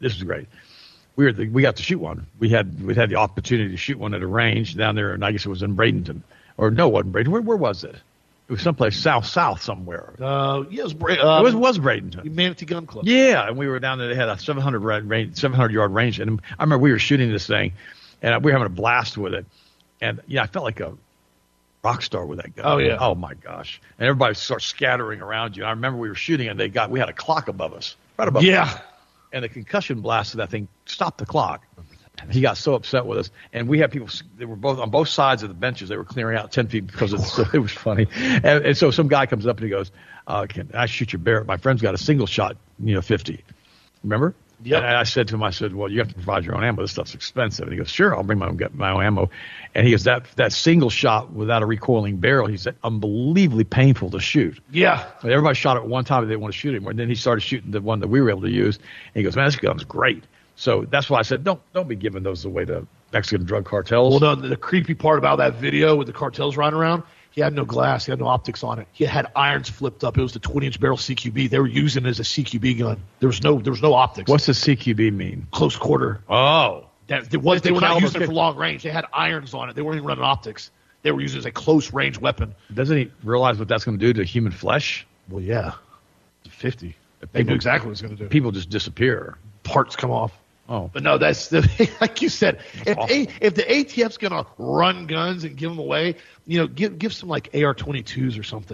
We got to shoot one. We had the opportunity to shoot one at a range down there, and I guess it was in Bradenton, or no, it wasn't Bradenton. Where was it? It was someplace south somewhere. Yeah, it was Bradenton. Manatee Gun Club. Yeah, and we were down there. They had a 700-yard range, and I remember we were shooting this thing, and we were having a blast with it. And yeah, I felt like a rock star with that gun. Oh, yeah. Oh my gosh! And everybody starts scattering around you. I remember we were shooting, and we had a clock above us, right above us. Yeah. And the concussion blast of that thing stopped the clock. He got so upset with us, and we had people. They were both on both sides of the benches. They were clearing out 10 feet because it was funny. And so some guy comes up and he goes, "Can I shoot your Barrett? My friend's got a single shot, 50. Remember?" Yeah. And I said to him, "Well, you have to provide your own ammo. This stuff's expensive." And he goes, "Sure, I'll bring my own ammo." And he goes, "That single shot without a recoiling barrel," he said, "unbelievably painful to shoot." Yeah. Everybody shot it one time, and they didn't want to shoot anymore. And then he started shooting the one that we were able to use. And he goes, "Man, this gun's great." So that's why I said, don't be giving those away to Mexican drug cartels. Well, no, the creepy part about that video with the cartels riding around, he had no glass. He had no optics on it. He had irons flipped up. It was the 20-inch barrel CQB. They were using it as a CQB gun. There was no optics. What's the CQB mean? Close quarter. Oh. They were not using it for long range. They had irons on it. They weren't even running optics. They were using it as a close range weapon. Doesn't he realize what that's going to do to human flesh? Well, yeah. 50. They knew exactly what it was going to do. People just disappear. Parts come off. Oh. But no, that's like you said. If the ATF's gonna run guns and give them away, give some like AR-22s or something.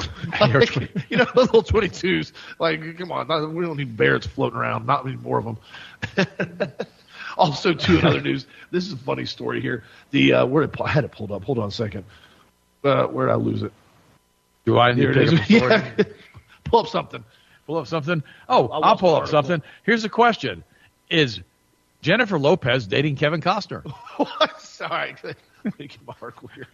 The little 22s. Like, come on, we don't need Barretts floating around. Not any more of them. Also, too, in other news, this is a funny story here. I had it pulled up. Hold on a second. Where did I lose it? Do I need to pick up a story? Yeah. Pull up something. Pull up something? Oh, I'll pull up something. Here's the question. Is Jennifer Lopez dating Kevin Costner? Sorry. Making my heart clear.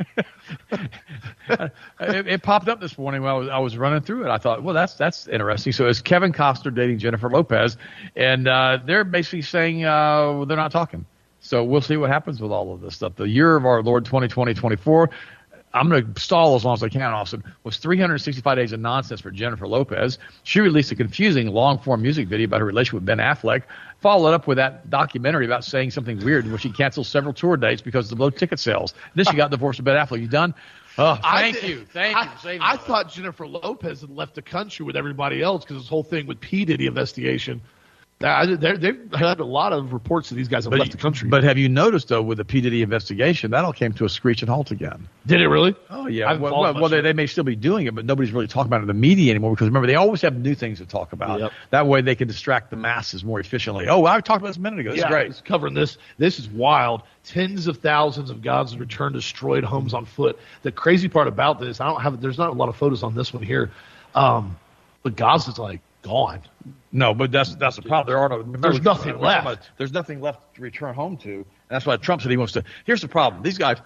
It popped up this morning while I was running through it. I thought, well, that's interesting. So is Kevin Costner dating Jennifer Lopez? And they're basically saying they're not talking. So we'll see what happens with all of this stuff. The year of our Lord 2020-24. I'm going to stall as long as I can, Austin, was 365 days of nonsense for Jennifer Lopez. She released a confusing long-form music video about her relationship with Ben Affleck, followed up with that documentary about saying something weird where she canceled several tour dates because of low ticket sales. Then she got divorced with Ben Affleck. You done? Oh, thank you for saving I me. thought Jennifer Lopez had left the country with everybody else because this whole thing with P. Diddy investigation. They've had a lot of reports that these guys have left the country. But have you noticed, though, with the P. Diddy investigation, that all came to a screeching halt again. Did it really? Oh, yeah. Well, they may still be doing it, but nobody's really talking about it in the media anymore because, remember, they always have new things to talk about. Yep. That way they can distract the masses more efficiently. Oh, I talked about this a minute ago. This is great. It's covering this. This is wild. Tens of thousands of Gaza's returned destroyed homes on foot. The crazy part about this, there's not a lot of photos on this one here, but Gaza's like gone. No, but that's the problem. There's nothing left. There's nothing left to return home to. And that's why Trump said he wants to. Here's the problem. These guys,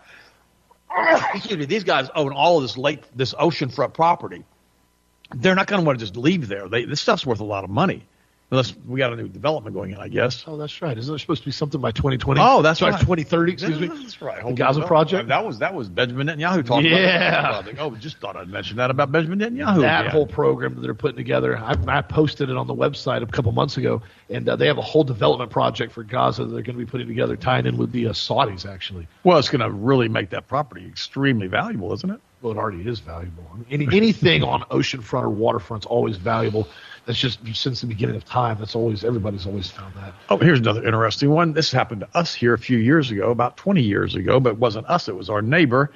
these guys own all of this oceanfront property. They're not going to want to just leave there. This stuff's worth a lot of money. Unless we got a new development going in, I guess. Oh, that's right. Isn't there supposed to be something by 2020? Oh, that's right. 2030, excuse me. That's right. The Gaza project? That was Benjamin Netanyahu talking about it. Oh, just thought I'd mention that about Benjamin Netanyahu. That whole program that they're putting together, I posted it on the website a couple months ago, and they have a whole development project for Gaza that they're going to be putting together, tying in with the Saudis, actually. Well, it's going to really make that property extremely valuable, isn't it? Well, it already is valuable. I mean, anything on oceanfront or waterfront is always valuable. That's just since the beginning of time. Everybody's always found that. Oh, here's another interesting one. This happened to us here a few years ago, about 20 years ago, but it wasn't us. It was our neighbor.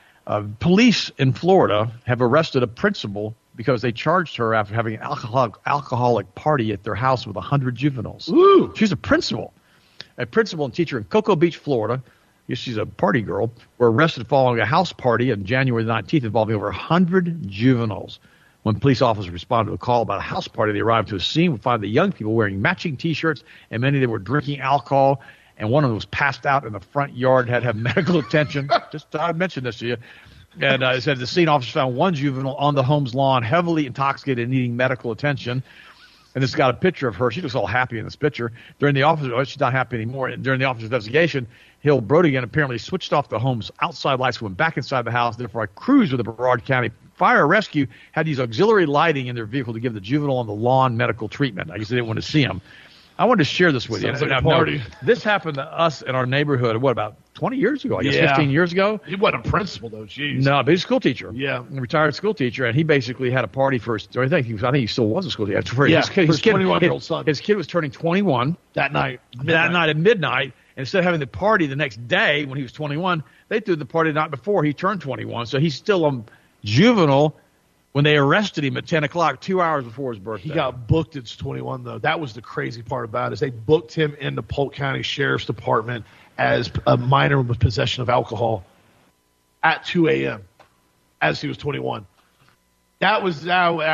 Police in Florida have arrested a principal because they charged her after having an alcoholic party at their house with 100 juveniles. Ooh. She's a principal. A principal and teacher in Cocoa Beach, Florida. She's a party girl. Were arrested following a house party on January 19th involving over 100 juveniles. When police officers responded to a call about a house party, they arrived to a scene and found the young people wearing matching T-shirts, and many of them were drinking alcohol, and one of them was passed out in the front yard, had to have medical attention. Just thought I'd mention this to you. And it said the scene officers found one juvenile on the home's lawn, heavily intoxicated and needing medical attention. And this got a picture of her. She looks all happy in this picture. She's not happy anymore. And during the officer's investigation, Hill Brodigan apparently switched off the home's outside lights, went back inside the house. Therefore, a crews with the Brevard County Fire Rescue had to use auxiliary lighting in their vehicle to give the juvenile on the lawn medical treatment. I guess they didn't want to see him. I wanted to share this with you. Sounds like a party. This happened to us in our neighborhood, about 20 years ago, I guess, 15 years ago. He wasn't a principal, though, jeez. No, but he's a school teacher. Yeah. A retired school teacher, and he basically had a party for his, I think he still was a school teacher. For his 21-year-old son. His kid was turning 21. That night at midnight. And instead of having the party the next day when he was 21, they threw the party the night before he turned 21. So he's still a juvenile when they arrested him at 10 o'clock, 2 hours before his birthday. He got booked at 21, though. That was the crazy part about it, is they booked him in the Polk County Sheriff's Department as a minor with possession of alcohol at 2 a.m. as he was 21. That was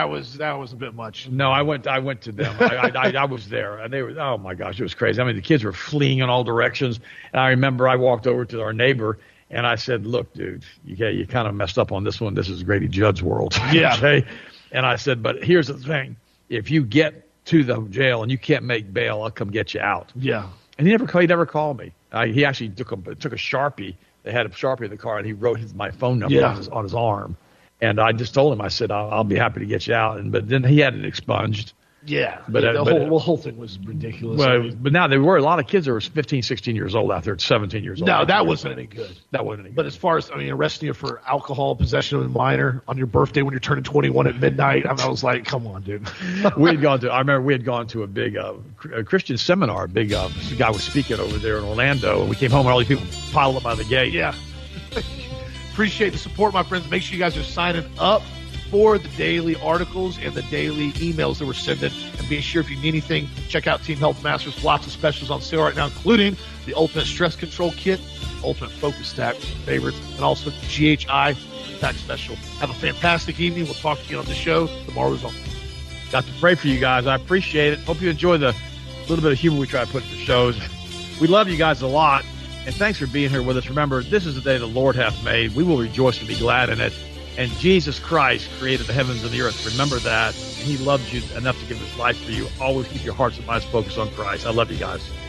a bit much. No, I went to them. I was there, and they were, oh my gosh, it was crazy. I mean, the kids were fleeing in all directions, and I remember I walked over to our neighbor, and I said, "Look, dude, you kind of messed up on this one. This is Grady Judd's world." Yeah. Okay? And I said, "But here's the thing: if you get to the jail and you can't make bail, I'll come get you out." Yeah. And he never called me. He actually took a Sharpie. They had a Sharpie in the car, and he wrote my phone number on his arm. And I just told him, I said, I'll be happy to get you out. But then he had it expunged. Yeah. But the whole thing was ridiculous. Well, but now there were a lot of kids that were 15, 16 years old out there at 17 years old. No, that wasn't any good. That wasn't any good. But as far as, arresting you for alcohol possession of a minor on your birthday when you're turning 21 at midnight, I was like, come on, dude. I remember we had gone to a big a Christian seminar. This guy was speaking over there in Orlando, and we came home and all these people piled up by the gate. Yeah. Appreciate the support, my friends. Make sure you guys are signing up for the daily articles and the daily emails that we're sending. And be sure if you need anything, check out Team Health Masters. Lots of specials on sale right now, including the Ultimate Stress Control Kit, Ultimate Focus Stack, favorites, and also the GHI Pack Special. Have a fantastic evening. We'll talk to you on the show tomorrow's on. Got to pray for you guys. I appreciate it. Hope you enjoy the little bit of humor we try to put in the shows. We love you guys a lot. And thanks for being here with us. Remember, this is the day the Lord hath made. We will rejoice and be glad in it. And Jesus Christ created the heavens and the earth. Remember that. And he loved you enough to give his life for you. Always keep your hearts and minds focused on Christ. I love you guys.